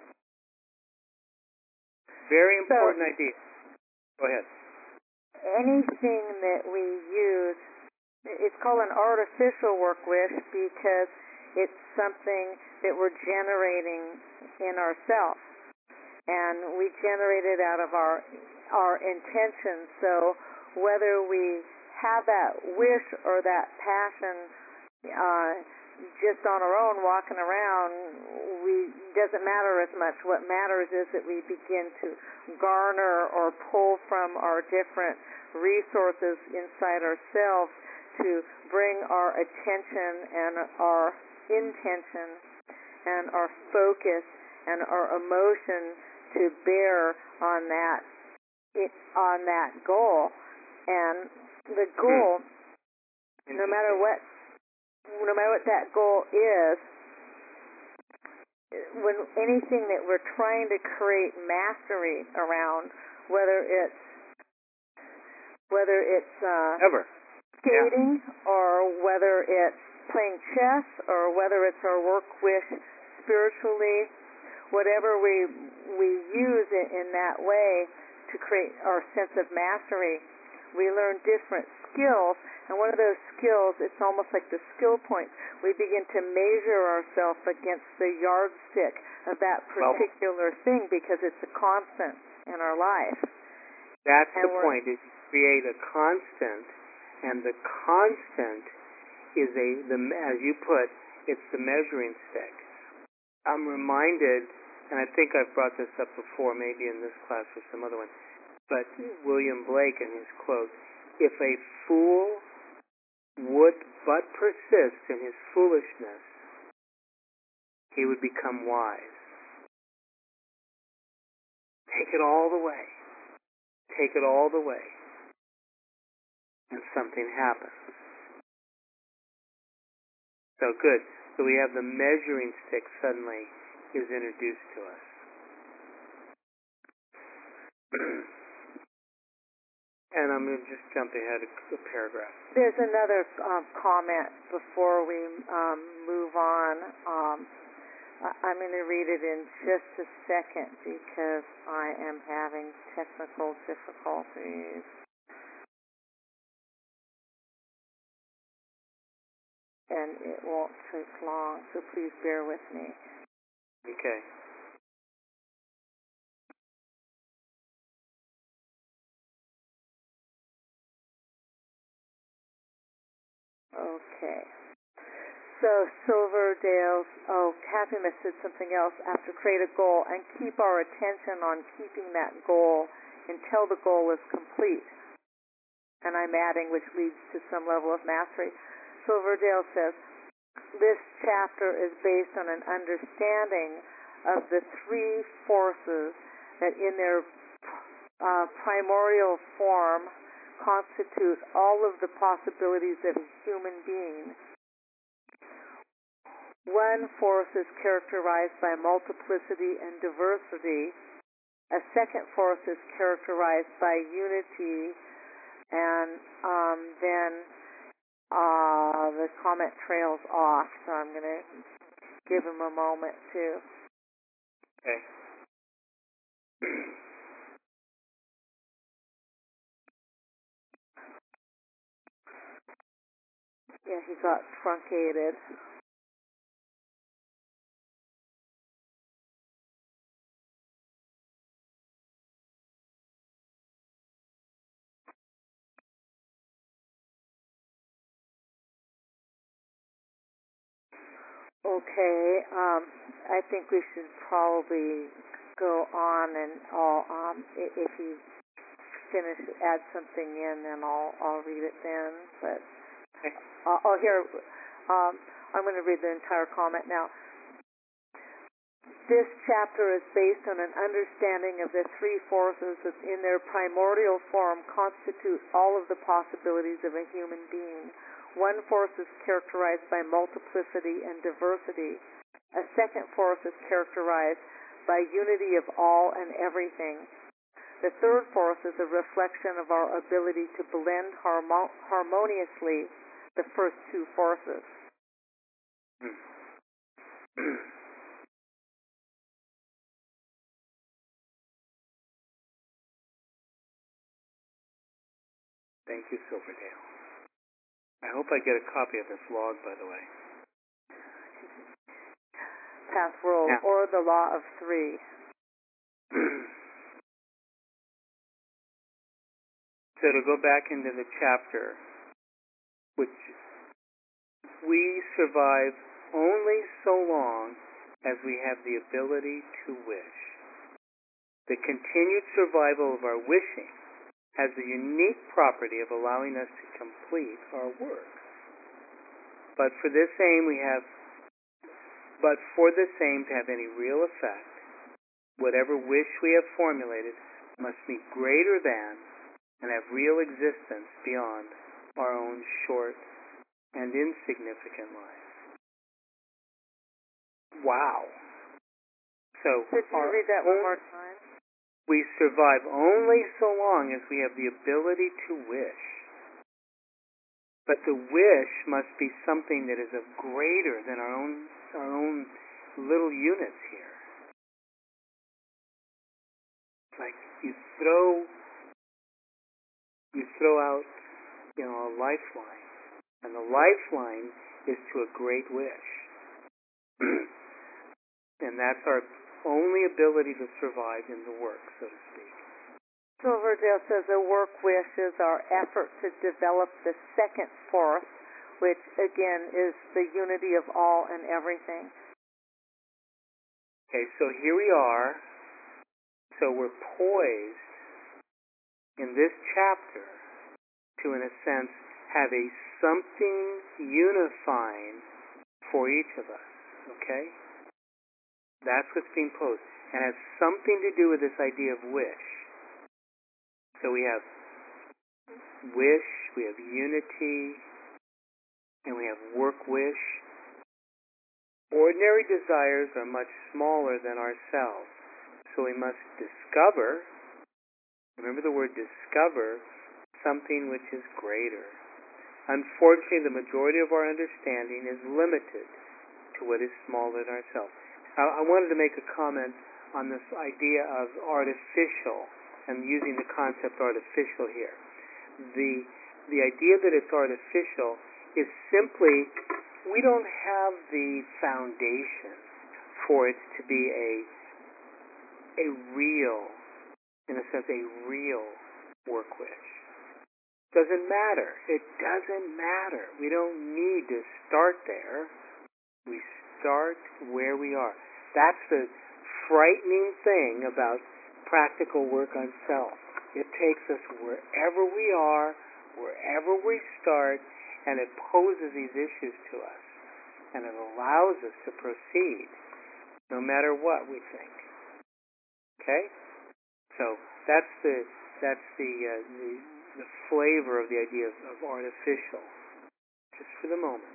Very important idea. Go ahead. Anything that we use, it's called an artificial work wish because it's something that we're generating in ourselves. And we generate it out of our intention. So whether we have that wish or that passion just on our own walking around, doesn't matter as much. What matters is that we begin to garner or pull from our different resources inside ourselves to bring our attention and our intention and our focus and our emotion to bear on that goal. And the goal, no matter what that goal is, when anything that we're trying to create mastery around, whether it's skating, or whether it's playing chess, or whether it's our work wish spiritually, whatever we use it in that way to create our sense of mastery, we learn different skills. And one of those skills, it's almost like the skill point. We begin to measure ourselves against the yardstick of that particular thing because it's a constant in our life. That's the point, is create a constant, and the constant is as you put, it's the measuring stick. I'm reminded, and I think I've brought this up before, maybe in this class or some other one, but William Blake in his quote, if a fool would but persist in his foolishness, he would become wise. Take it all the way. Take it all the way. And something happens. So good. So we have the measuring stick suddenly is introduced to us. And I'm going to just jump ahead a paragraph. There's another comment before we move on. I'm going to read it in just a second because I am having technical difficulties. And it won't take long, so please bear with me. Okay. Okay. So Silverdale's, Happiness said something else after create a goal and keep our attention on keeping that goal until the goal is complete. And I'm adding, which leads to some level of mastery. Silverdale says, this chapter is based on an understanding of the three forces that in their primordial form constitute all of the possibilities of a human being. One force is characterized by multiplicity and diversity. A second force is characterized by unity. And then the comment trails off, so I'm going to give him a moment to. Okay. he got truncated. Okay, I think we should probably go on, and if you finish, add something in, then I'll read it then. But here, I'm going to read the entire comment now. This chapter is based on an understanding of the three forces that in their primordial form constitute all of the possibilities of a human being. One force is characterized by multiplicity and diversity. A second force is characterized by unity of all and everything. The third force is a reflection of our ability to blend harmoniously the first two forces. Thank you, Silverdale. I hope I get a copy of this log, by the way. Path world, or the law of three. So to go back into the chapter, which we survive only so long as we have the ability to wish. The continued survival of our wishing has the unique property of allowing us to complete our work. But for this aim to have any real effect, whatever wish we have formulated must be greater than and have real existence beyond our own short and insignificant lives. Wow. So could you read that one more time? We survive only so long as we have the ability to wish. But the wish must be something that is of greater than our own little units here. Like you throw out, a lifeline, and the lifeline is to a great wish. And that's our only ability to survive in the work, so to speak. Silverdale says a work wish is our effort to develop the second force, which again is the unity of all and everything. Okay, so here we are. So we're poised in this chapter to, in a sense, have a something unifying for each of us. Okay? That's what's being posed. And has something to do with this idea of wish. So we have wish, we have unity, and we have work wish. Ordinary desires are much smaller than ourselves. So we must discover, remember the word discover, something which is greater. Unfortunately, the majority of our understanding is limited to what is smaller than ourselves. I wanted to make a comment on this idea of artificial, and using the concept artificial here. The idea that it's artificial is simply, we don't have the foundation for it to be a real, in a sense, a real work wish. Doesn't matter. It doesn't matter. We don't need to start there. We start where we are. That's the frightening thing about practical work on self. It takes us wherever we are, wherever we start, and it poses these issues to us. And it allows us to proceed no matter what we think. Okay? So that's the flavor of the idea of artificial, just for the moment.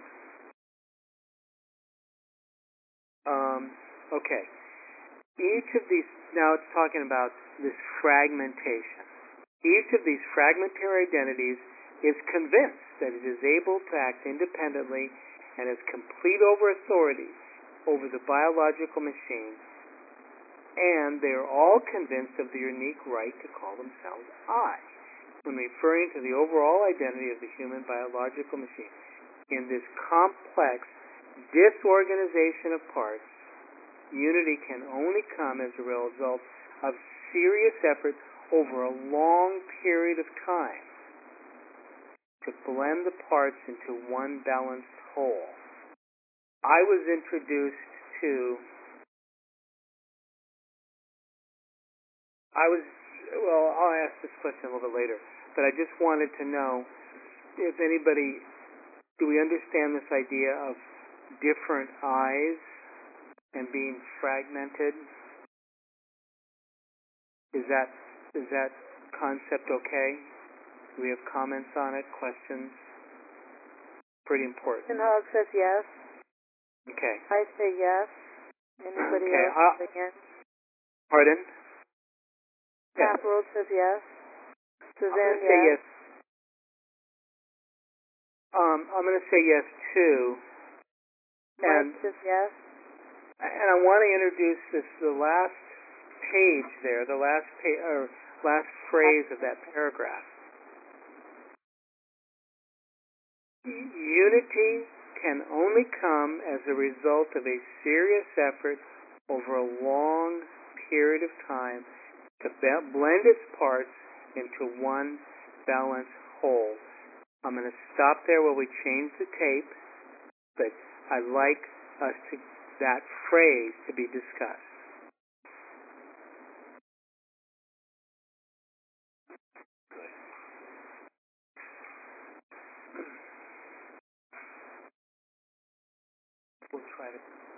Okay. Each of these, now it's talking about this fragmentation. Each of these fragmentary identities is convinced that it is able to act independently and has complete authority over the biological machine, and they are all convinced of the unique right to call themselves I, when referring to the overall identity of the human biological machine. in this complex disorganization of parts, unity can only come as a result of serious effort over a long period of time to blend the parts into one balanced whole. I was introduced to, I'll ask this question a little bit later, but I just wanted to know if anybody, do we understand this idea of different eyes and being fragmented? Is that concept okay? Do we have comments on it, questions? Pretty important. Hog says yes. Okay. I say yes. Anybody Okay, else again? Pardon? Tap World says yes. I'm Suzanne, going to say yes. I'm going to say yes too. Mike says yes. And I want to introduce the last page there, the last phrase of that paragraph. Unity can only come as a result of a serious effort over a long period of time to blend its parts into one balanced whole. I'm going to stop there while we change the tape, but I'd like that phrase to be discussed. We'll try to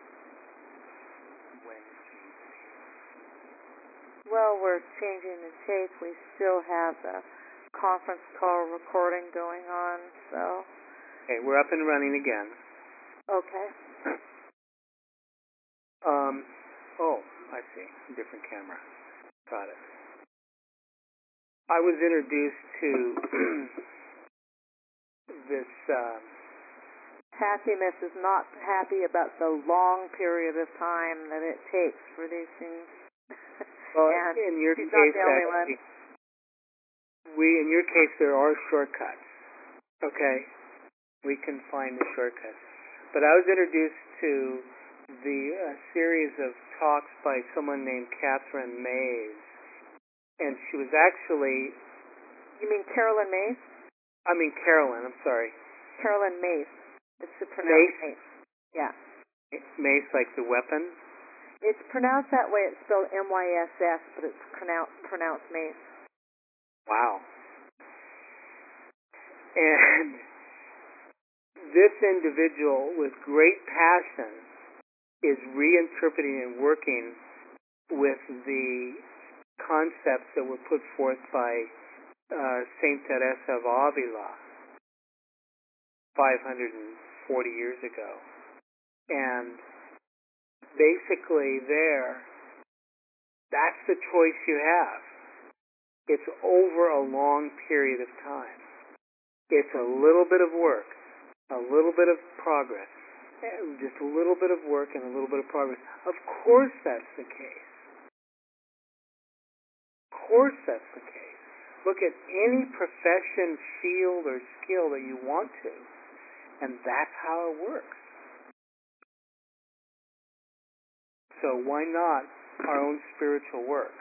While we're changing the tape, we still have the conference call recording going on, so. Okay, we're up and running again. Okay. I see. Different camera. Got it. I was introduced to this. Happiness is not happy about the long period of time that it takes for these things. Well, and in your she's case, not the only one. In your case, there are shortcuts. Okay, we can find the shortcuts. But I was introduced to the series of talks by someone named Catherine Mays, and she was actually. You mean Carolyn Mays? I mean Carolyn. I'm sorry. Carolyn Mays. It's pronounced Mace. Yeah. Mace, like the weapon? It's pronounced that way. It's spelled M-Y-S-S, but it's pronounced Mace. Wow. And this individual, with great passion, is reinterpreting and working with the concepts that were put forth by Saint Teresa of Avila 540 years ago. And basically that's the choice you have. It's over a long period of time. It's a little bit of work, a little bit of progress, just a little bit of work and a little bit of progress. Of course that's the case. Of course that's the case. Look at any profession, field, or skill that you want to, and that's how it works. So why not our own spiritual work?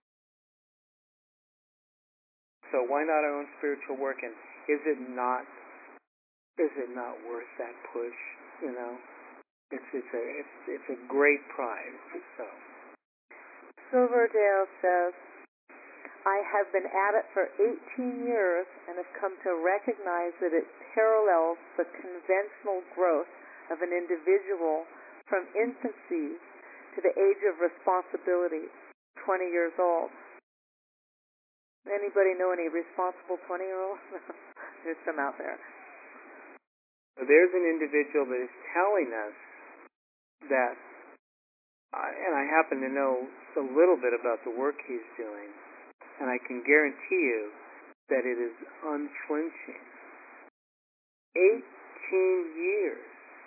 So why not our own spiritual work? And is it not worth that push? You know, it's a great prize. So Silverdale says, I have been at it for 18 years and have come to recognize that it parallels the conventional growth of an individual from infancy to the age of responsibility, 20 years old. Anybody know any responsible 20-year-olds? There's some out there. So there's an individual that is telling us that, and I happen to know a little bit about the work he's doing, and I can guarantee you that it is unflinching. 18 years.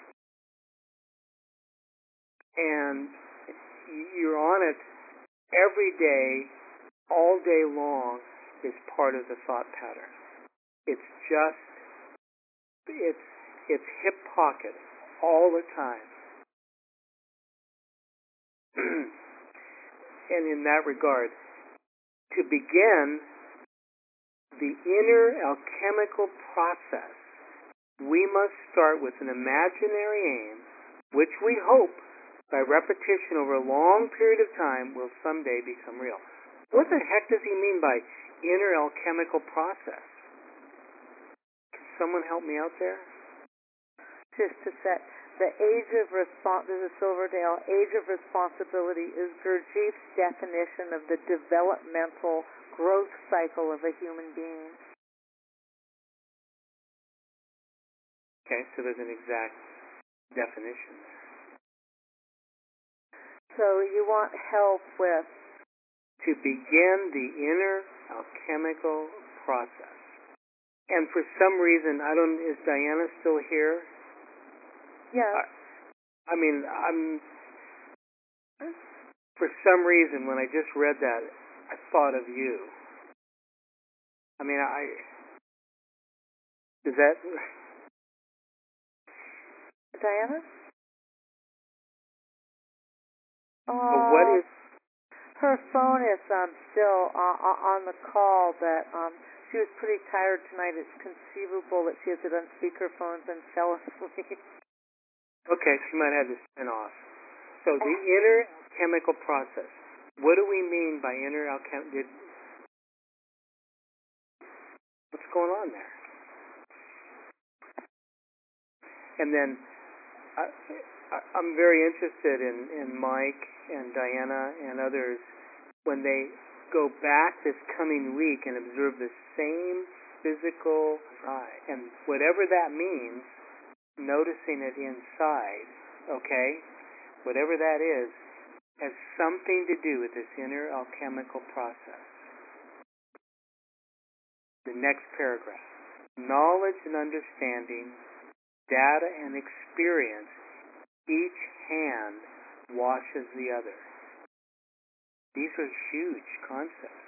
And you're on it every day, all day long, is part of the thought pattern. It's its hip pocket all the time. And in that regard, to begin the inner alchemical process, we must start with an imaginary aim, which we hope, by repetition over a long period of time, will someday become real. What the heck does he mean by inner alchemical process? Can someone help me out there? Just to set the age of this is Silverdale. Age of responsibility is Gurdjieff's definition of the developmental growth cycle of a human being. Okay, so there's an exact definition there. So you want help with to begin the inner alchemical process. And for some reason, is Diana still here? Yeah. For some reason, when I just read that, I thought of you. Is that... Diana? What is... Her phone is still on the call, but she was pretty tired tonight. It's conceivable that she has it on speakerphones and fell asleep. Okay, she might have to spin off. So the inner alchemical process. What do we mean by inner alchemical? What's going on there? And then I'm very interested in Mike and Diana and others when they go back this coming week and observe the same physical eye. And whatever that means, noticing it inside, okay? Whatever that is, has something to do with this inner alchemical process. The next paragraph. Knowledge and understanding, data and experience, each hand washes the other. These are huge concepts.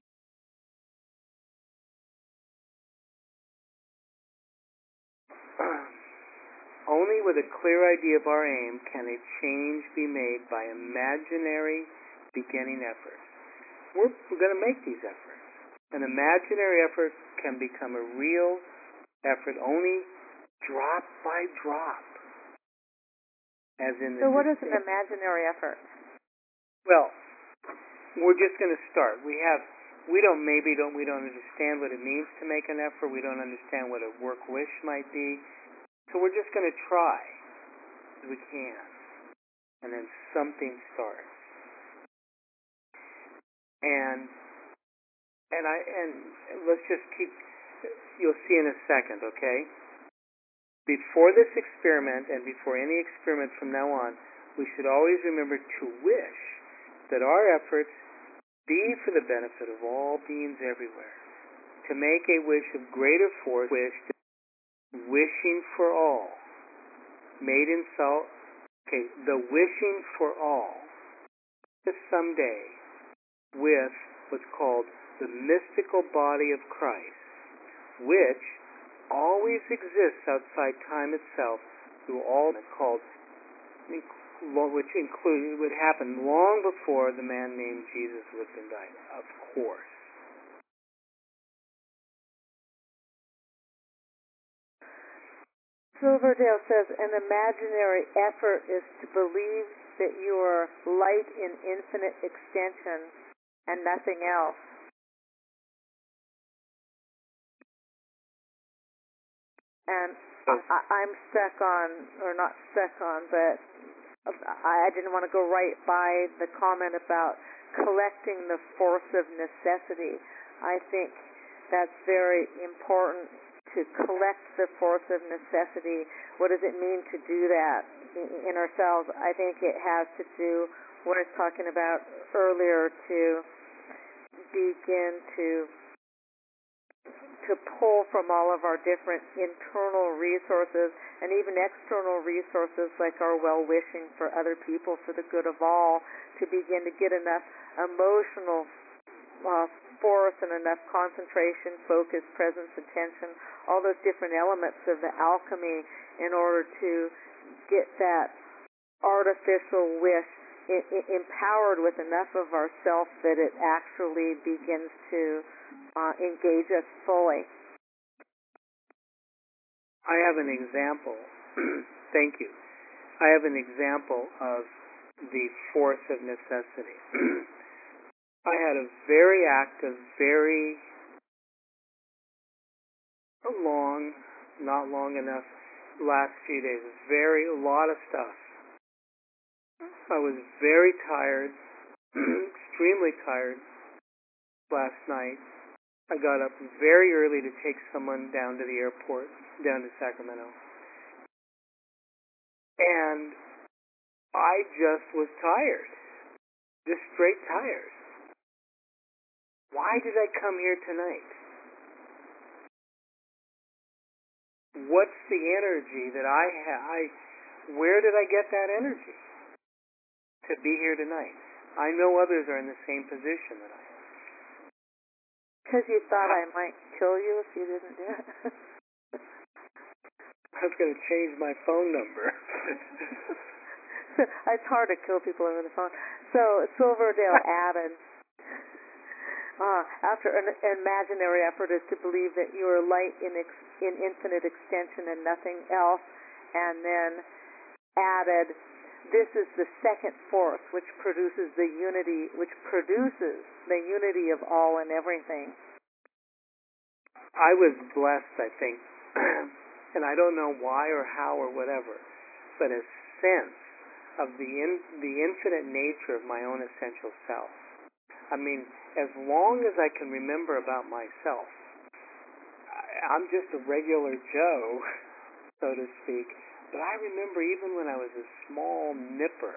Only with a clear idea of our aim can a change be made by imaginary beginning efforts. We're going to make these efforts. An imaginary effort can become a real effort only drop by drop. As in so what is an imaginary effort? Well, we're just going to start. We don't understand what it means to make an effort. We don't understand what a work wish might be. So we're just going to try as we can. And then something starts. And let's just you'll see in a second, okay? Before this experiment and before any experiment from now on, we should always remember to wish that our efforts be for the benefit of all beings everywhere. To make a wish of greater force, wishing for all, made in self. Okay, the wishing for all, to someday, with what's called the mystical body of Christ, which always exists outside time itself through all called, which would happen long before the man named Jesus lived and died, of course. Silverdale says an imaginary effort is to believe that you are light in infinite extension and nothing else. And I'm stuck on, or not stuck on, but I didn't want to go right by the comment about collecting the force of necessity. I think that's very important, to collect the force of necessity. What does it mean to do that in ourselves? I think it has to do what I was talking about earlier, to begin to pull from all of our different internal resources and even external resources like our well-wishing for other people, for the good of all, to begin to get enough emotional force and enough concentration, focus, presence, attention, all those different elements of the alchemy in order to get that artificial wish empowered with enough of ourself that it actually begins to engage us fully. I have an example. Thank you. I have an example of the force of necessity. I had a very active, very long, not long enough, last few days. A lot of stuff. I was very tired, extremely tired last night. I got up very early to take someone down to the airport, down to Sacramento. And I just was tired. Just straight tired. Why did I come here tonight? What's the energy that I have? Where did I get that energy to be here tonight? I know others are in the same position that I am. Because you thought I might kill you if you didn't do it. I was going to change my phone number. It's hard to kill people over the phone. So Silverdale added, after an imaginary effort is to believe that you are light in infinite extension and nothing else, and then added, this is the second force which produces the unity of all and everything. I was blessed, I think, and I don't know why or how or whatever, but a sense of the infinite nature of my own essential self. I mean, as long as I can remember about myself, I'm just a regular Joe, so to speak. But I remember even when I was a small nipper.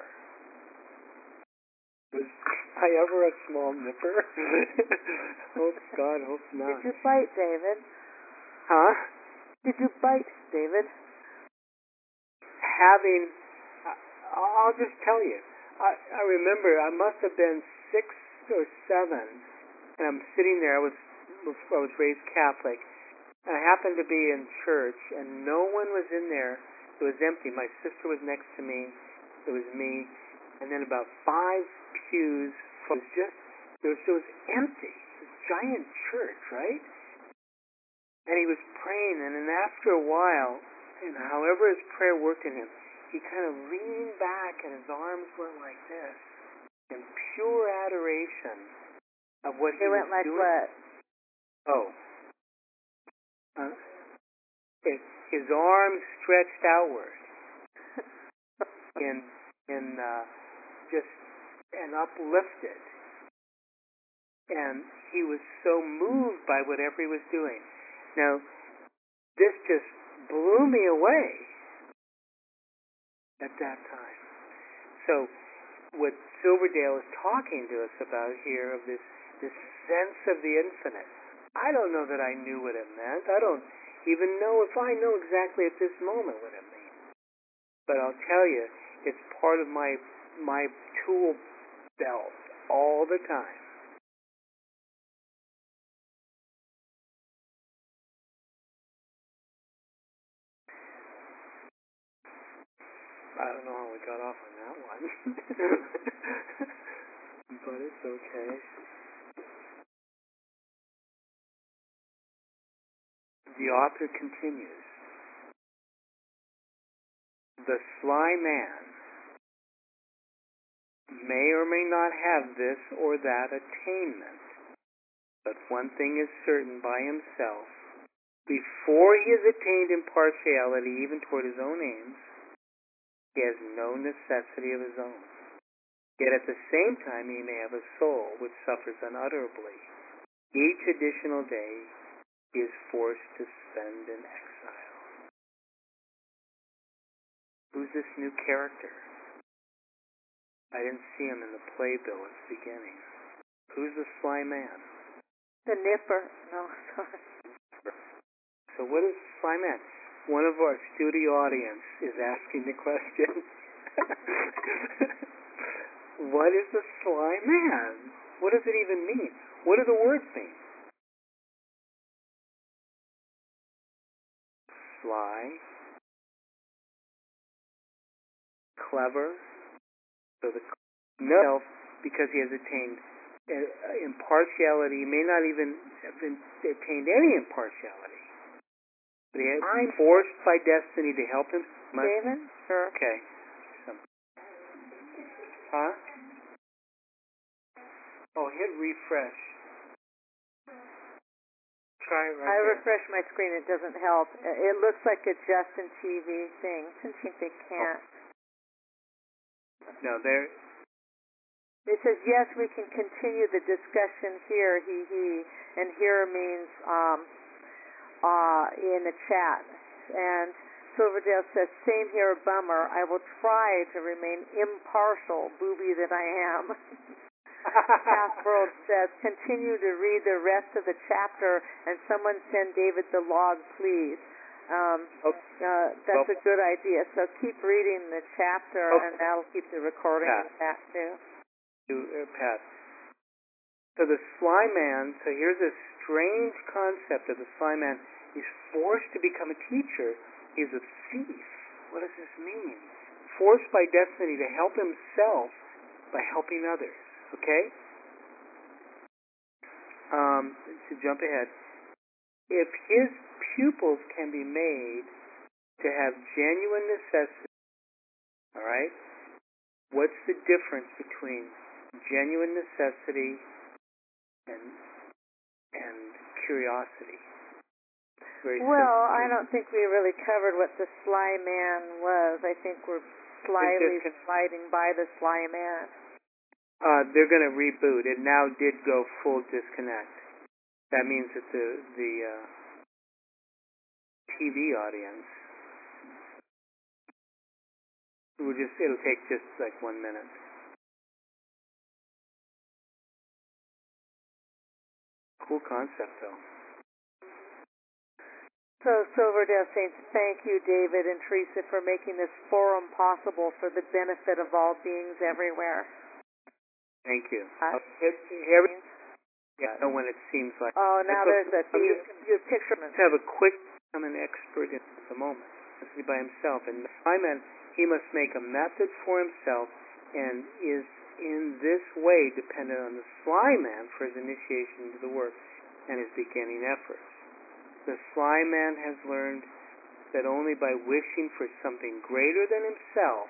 Was I ever a small nipper? Oh, God, hope not. Did you bite, David? Huh? Did you bite, David? I'll just tell you. I remember I must have been 6 or 7, and I'm sitting there. I was raised Catholic. I happened to be in church, and no one was in there. It was empty. My sister was next to me. It was me, and then about 5 pews. It was empty. This giant church, right? And he was praying, and then after a while, and however his prayer worked in him, he kind of leaned back, and his arms went like this, in pure adoration of what he was doing. They went like what? Oh. His arms stretched outward and uplifted. And he was so moved by whatever he was doing. Now, this just blew me away at that time. So, what Silverdale is talking to us about here, of this sense of the infinite, I don't know that I knew what it meant. I don't even know if I know exactly at this moment what it means. But I'll tell you, it's part of my tool belt all the time. I don't know how we got off on that one. But it's okay. The author continues. The sly man may or may not have this or that attainment, but one thing is certain by himself. Before he has attained impartiality even toward his own aims, he has no necessity of his own. Yet at the same time he may have a soul which suffers unutterably. Each additional day he is forced to spend in exile. Who's this new character? I didn't see him in the playbill at the beginning. Who's the sly man? The nipper. No, sorry. So what is the sly man? One of our studio audience is asking the question. What is the sly man? What does it even mean? What do the words mean? sly, clever. So the self, because he has attained impartiality, he may not even have attained any impartiality. But he is forced by destiny to help him. David? Sure. Okay. Huh? Oh, hit refresh. Try it right I there. refresh my screen. It doesn't help. It looks like a Justin TV thing. I think they can't. No, there. It says, yes, we can continue the discussion here, he. And here means in the chat. And Silverdale says, same here, bummer. I will try to remain impartial, booby that I am. Half-World says, continue to read the rest of the chapter, and someone send David the log, please. That's a good idea. So keep reading the chapter, and that'll keep the recording of that, too. Pat. So the sly man, so here's a strange concept of the sly man. He's forced to become a teacher. He's a thief. What does this mean? Forced by destiny to help himself by helping others. Okay? To jump ahead. If his pupils can be made to have genuine necessity, all right? What's the difference between genuine necessity and curiosity? Well, I don't think we really covered what the sly man was. I think we're slyly sliding by the sly man. They're going to reboot. It now did go full disconnect. That means that the TV audience it'll take just like 1 minute. Cool concept, though. So Silverdale says, thank you, David and Teresa, for making this forum possible for the benefit of all beings everywhere. Thank you. I know when it seems like... Oh, now there's a picture. Let's have a quick, I'm an expert in the moment, by himself. And Simon, he must make a method for himself and is in this way dependent on the sly man for his initiation into the work and his beginning efforts. The sly man has learned that only by wishing for something greater than himself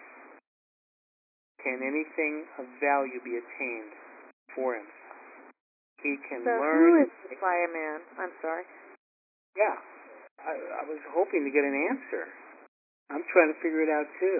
can anything of value be attained for himself. He can learn... who is the sly man? I'm sorry. Yeah. I was hoping to get an answer. I'm trying to figure it out, too.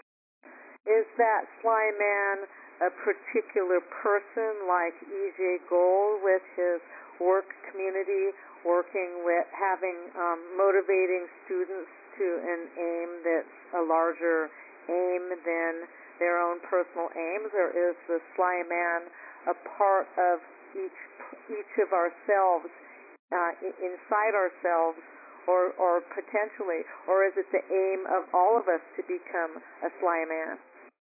Is that sly man a particular person like E.J. Gold with his work community, working with motivating students to an aim that's a larger aim than their own personal aims, or is the sly man a part of each of ourselves, inside ourselves, or potentially, or is it the aim of all of us to become a sly man?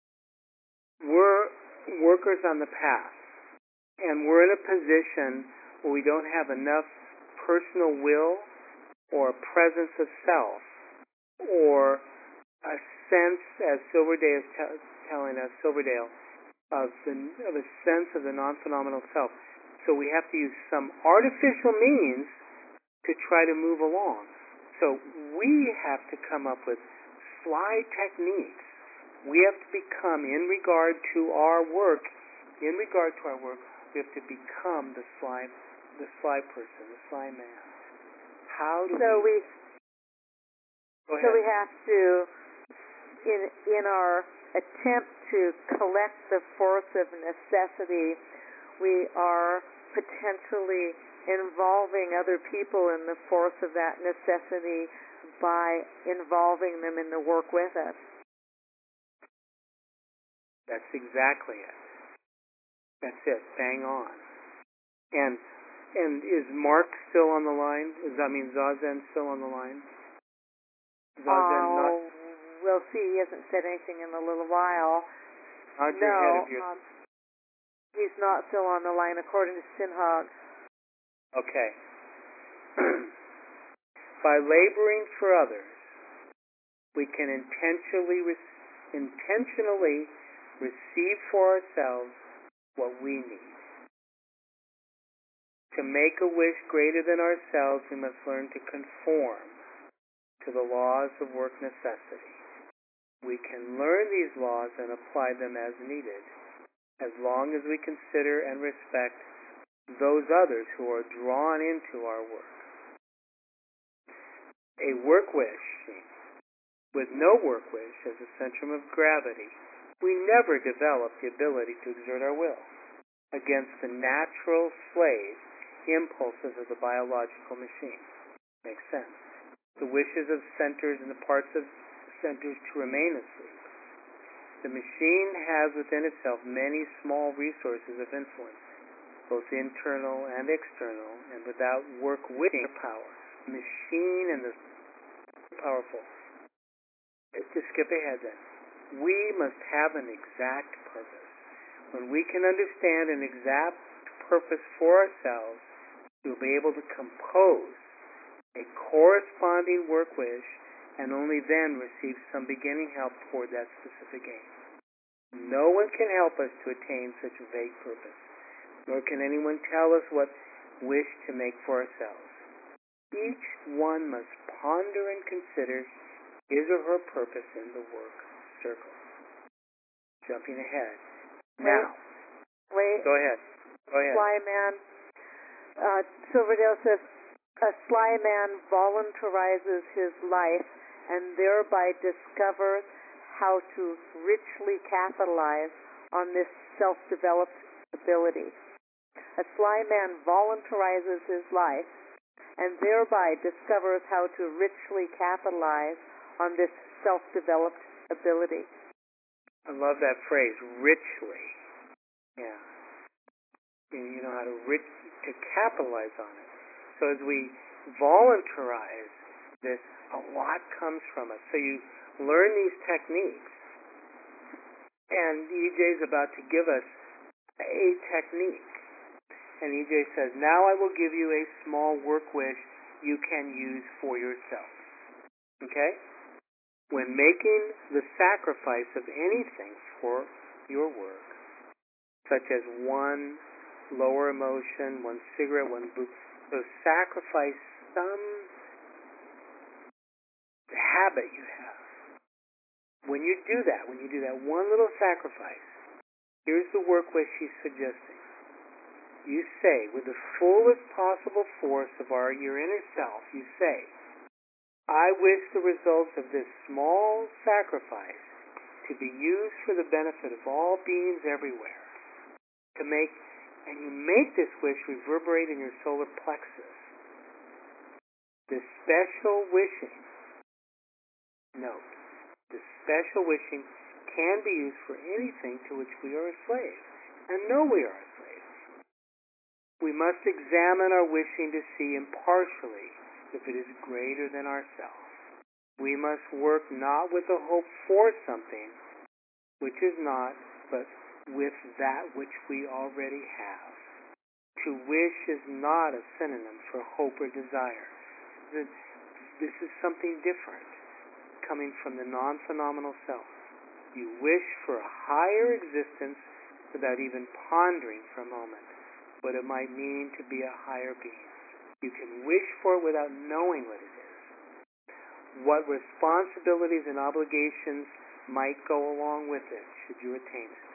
We're workers on the path, and we're in a position where we don't have enough personal will or presence of self or a sense, as Silverdale is telling us, of a sense of the non-phenomenal self. So we have to use some artificial means to try to move along. So we have to come up with sly techniques. We have to become, in regard to our work, we have to become the sly person, the sly man. How do we... Go ahead. So we have to, in our attempt to collect the force of necessity, we are potentially involving other people in the force of that necessity by involving them in the work with us. That's exactly it. That's it. Bang on. And is Mark still on the line? Zazen still on the line? We'll see. He hasn't said anything in a little while. He's not still on the line, according to Sinhag. Okay. By laboring for others, we can intentionally receive for ourselves what we need. To make a wish greater than ourselves, we must learn to conform to the laws of work necessity. We can learn these laws and apply them as needed, as long as we consider and respect those others who are drawn into our work. A work wish, with no work wish as a centrum of gravity, we never develop the ability to exert our will against the natural slave impulses of the biological machine. Makes sense. The wishes of centers and the parts of centers to remain asleep. The machine has within itself many small resources of influence, both internal and external, and without work witting power. The machine and the powerful. To skip ahead then. We must have an exact purpose. When we can understand an exact purpose for ourselves, we'll be able to compose a corresponding work wish and only then receive some beginning help toward that specific aim. No one can help us to attain such a vague purpose, nor can anyone tell us what wish to make for ourselves. Each one must ponder and consider his or her purpose in the work circle. Jumping ahead. Now. Wait. Go ahead. Sly Man. Silverdale says, a sly man voluntarizes his life and thereby discovers how to richly capitalize on this self-developed ability. A sly man voluntarizes his life and thereby discovers how to richly capitalize on this self-developed ability. I love that phrase, richly. Yeah. You know how to capitalize on it. So as we voluntarize this, a lot comes from us. So you learn these techniques, and EJ's about to give us a technique. And EJ says, now I will give you a small work wish you can use for yourself. Okay? When making the sacrifice of anything for your work, such as one lower emotion, one cigarette, one book, so sacrifice some habit you have. When you do that one little sacrifice, here's the work wish she's suggesting. You say, with the fullest possible force of your inner self, you say, I wish the results of this small sacrifice to be used for the benefit of all beings everywhere. And you make this wish reverberate in your solar plexus. This special wishing, note, this special wishing can be used for anything to which we are a slave, and know we are a slave. We must examine our wishing to see impartially if it is greater than ourselves. We must work not with the hope for something which is not, but with that which we already have. To wish is not a synonym for hope or desire. This is something different, coming from the non-phenomenal self. You wish for a higher existence without even pondering for a moment what it might mean to be a higher being. You can wish for it without knowing what it is. What responsibilities and obligations might go along with it should you attain it.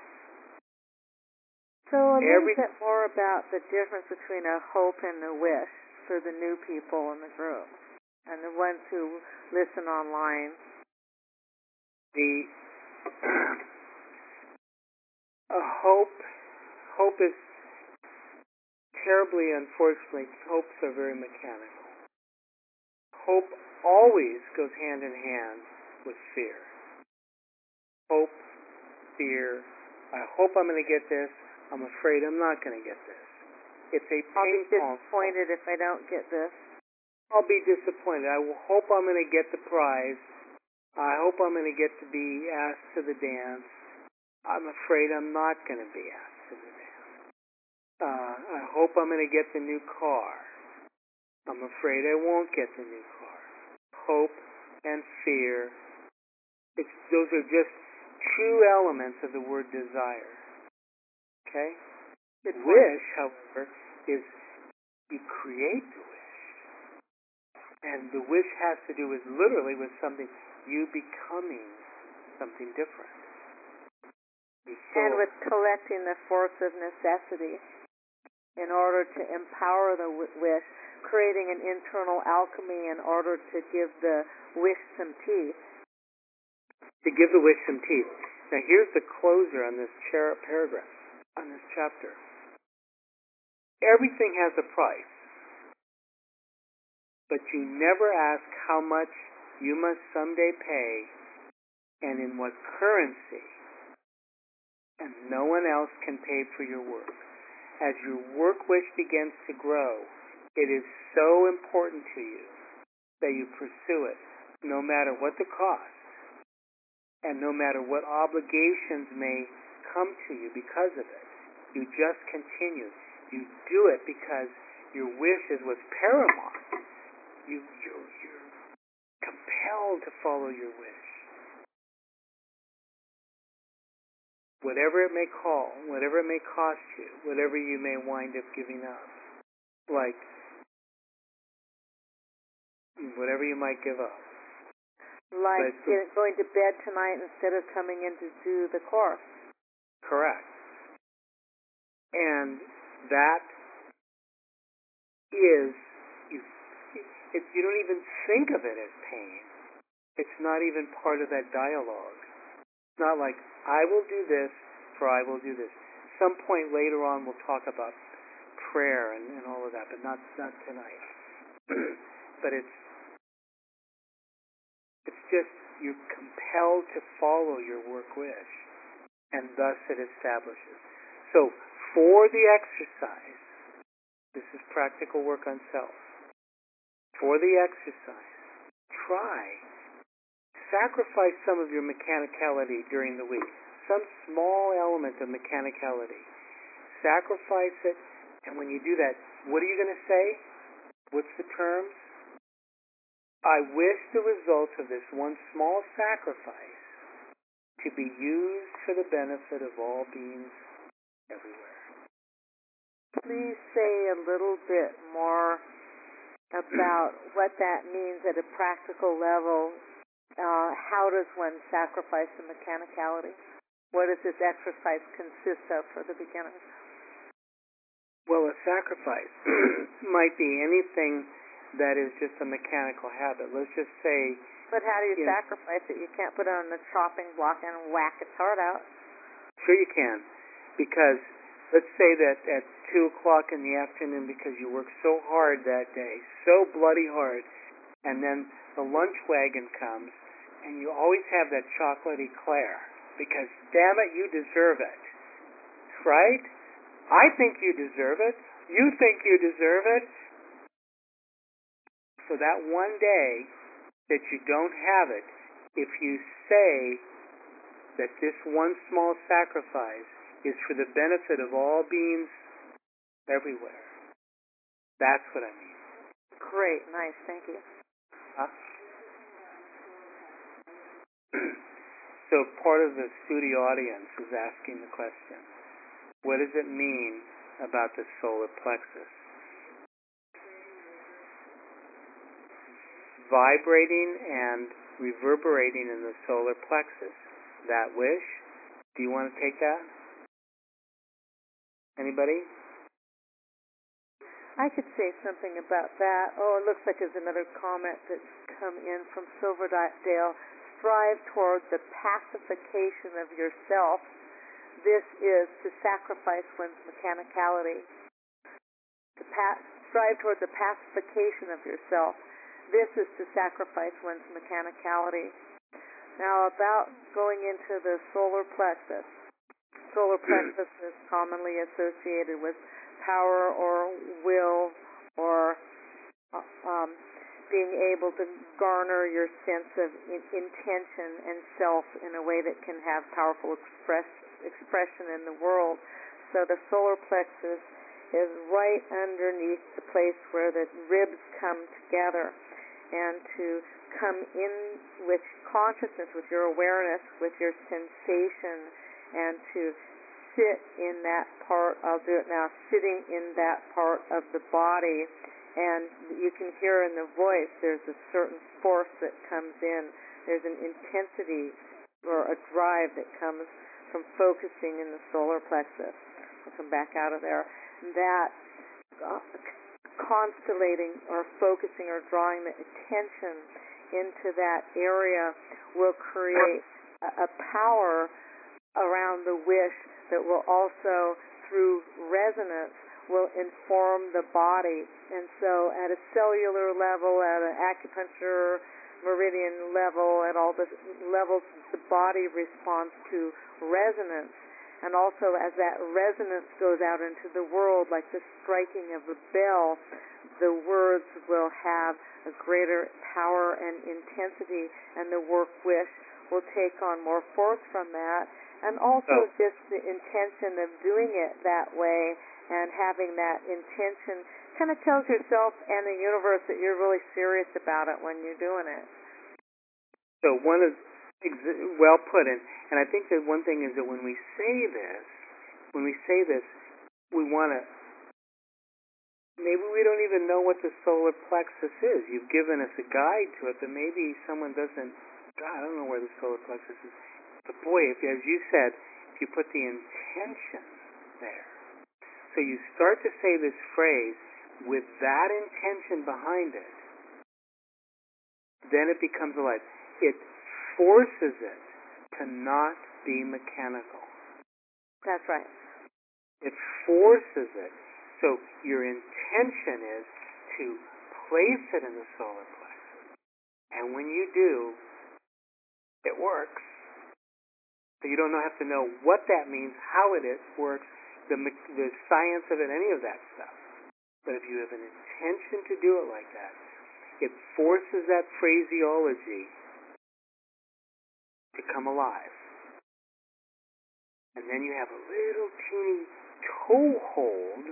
So a little bit more about the difference between a hope and a wish for the new people in the group and the ones who listen online. Hope is terribly, unfortunately, hopes are very mechanical. Hope always goes hand in hand with fear. Hope, fear, I hope I'm going to get this, I'm afraid I'm not going to get this. It's a ping-pong. I'll be disappointed if I don't get this. I'll be disappointed. I hope I'm going to get the prize. I hope I'm going to get to be asked to the dance. I'm afraid I'm not going to be asked to the dance. I hope I'm going to get the new car. I'm afraid I won't get the new car. Hope and fear Those are just two elements of the word desire. Okay? Wish, however, is you create the wish. And the wish has to do with literally with something, you becoming something different. And with collecting the force of necessity in order to empower the wish, creating an internal alchemy in order to give the wish some teeth. To give the wish some teeth. Now here's the closer on this paragraph, on this chapter. Everything has a price, but you never ask how much you must someday pay and in what currency, and no one else can pay for your work. As your work wish begins to grow, it is so important to you that you pursue it, no matter what the cost, and no matter what obligations may come to you because of it. You just continue. You do it because your wish is what's paramount. You're compelled to follow your wish. Whatever it may call, whatever it may cost you, whatever you may wind up giving up. Like, whatever you might give up. Like going to bed tonight instead of coming in to do the course. Correct. And that is, you don't even think of it as pain. It's not even part of that dialogue. It's not like, I will do this, for I will do this. Some point later on we'll talk about prayer and all of that, but not tonight. But it's just, you're compelled to follow your work wish, and thus it establishes. So, for the exercise, this is practical work on self. For the exercise, sacrifice some of your mechanicality during the week. Some small element of mechanicality. Sacrifice it, and when you do that, what are you going to say? What's the terms? I wish the results of this one small sacrifice to be used for the benefit of all beings everywhere. Please say a little bit more about what that means at a practical level. How does one sacrifice the mechanicality? What does this exercise consist of for the beginner? Well, a sacrifice might be anything that is just a mechanical habit. Let's just say... But how do you sacrifice it? You can't put it on the chopping block and whack its heart out. Sure you can. Because let's say that at 2 o'clock in the afternoon, because you worked so hard that day, so bloody hard, and then the lunch wagon comes, and you always have that chocolate eclair, because, damn it, you deserve it. Right? I think you deserve it. You think you deserve it. So that one day that you don't have it, if you say that this one small sacrifice is for the benefit of all beings everywhere, that's what I mean. Great, nice, thank you. So part of the studio audience is asking the question, what does it mean about the solar plexus? Vibrating and reverberating in the solar plexus. That wish. Do you want to take that? Anybody? I could say something about that. Oh, it looks like there's another comment that's come in from Silverdale. Strive toward the pacification of yourself. This is to sacrifice one's mechanicality. Strive toward the pacification of yourself. This is to sacrifice one's mechanicality. Now, about going into the solar plexus. Solar plexus is commonly associated with power or will or being able to garner your sense of intention and self in a way that can have powerful expression in the world. So the solar plexus is right underneath the place where the ribs come together. And to come in with consciousness, with your awareness, with your sensation, and to sit in that part. I'll do it now, sitting in that part of the body. And you can hear in the voice there's a certain force that comes in. There's an intensity or a drive that comes from focusing in the solar plexus. I'll come back out of there. That constellating or focusing or drawing the attention into that area will create a power around the wish that will also, through resonance, will inform the body. And so at a cellular level, at an acupuncture meridian level, at all the levels, the body responds to resonance. And also as that resonance goes out into the world, like the striking of a bell, the words will have a greater power and intensity, and the work wish will take on more force from that. And also just the intention of doing it that way and having that intention kind of tells yourself and the universe that you're really serious about it when you're doing it. So one is well put, and I think that one thing is that when we say this, we want to, maybe we don't even know what the solar plexus is. You've given us a guide to it, but maybe someone doesn't, God, I don't know where the solar plexus is. But boy, if, as you said, if you put the intention there, so you start to say this phrase with that intention behind it, then it becomes alive. It forces it to not be mechanical. That's right. It forces it. So your intention is to place it in the solar plexus. And when you do, it works. So you don't have to know what that means, how it works, the science of it, any of that stuff. But if you have an intention to do it like that, it forces that phraseology to come alive. And then you have a little teeny toehold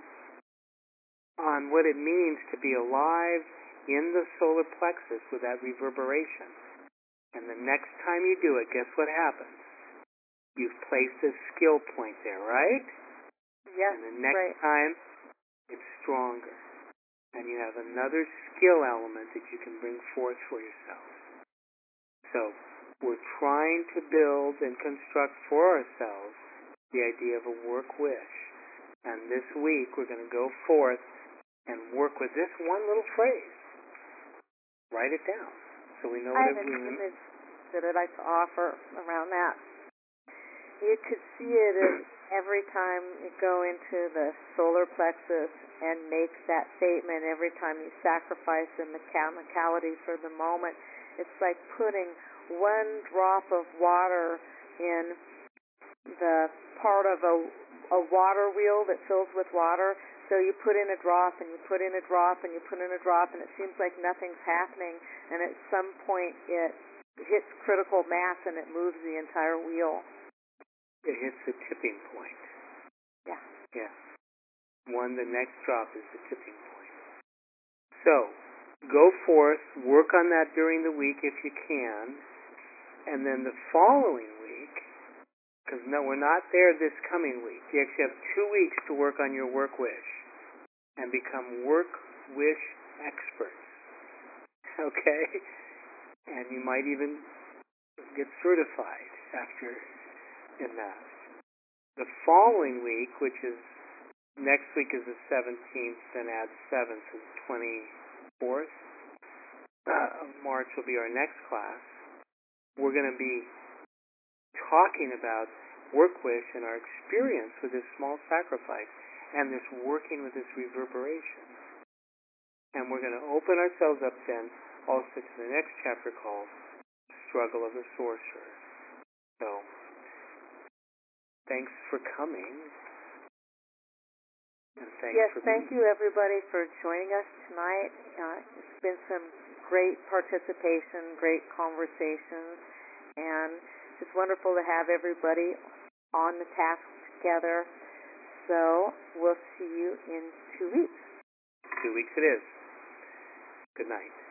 on what it means to be alive in the solar plexus with that reverberation. And the next time you do it, guess what happens? You've placed a skill point there, right? Yes. And the next time, it's stronger. And you have another skill element that you can bring forth for yourself. So we're trying to build and construct for ourselves the idea of a work wish. And this week we're going to go forth and work with this one little phrase. Write it down so we know what it means. I have an image that I'd like to offer around that. You could see it as every time you go into the solar plexus and make that statement, every time you sacrifice the mechanicality for the moment, it's like putting one drop of water in the part of a water wheel that fills with water. So you put in a drop, and you put in a drop, and you put in a drop, and it seems like nothing's happening. And at some point, it hits critical mass, and it moves the entire wheel. It hits the tipping point. Yeah. Yeah. The next drop is the tipping point. So, go forth, work on that during the week if you can, and then the following week, because no, we're not there this coming week. You actually have 2 weeks to work on your work wish and become work wish experts. Okay? And you might even get certified after in that. The following week, which is next week is the 17th, then add 7th to the 24th of March will be our next class. We're going to be talking about work wish and our experience with this small sacrifice and this working with this reverberation. And we're going to open ourselves up then also to the next chapter called Struggle of the Sorcerer. So, thanks for coming. And thank you everybody for joining us tonight. It's been some great participation, great conversations, and it's wonderful to have everybody on the task together. So we'll see you in 2 weeks. 2 weeks it is. Good night.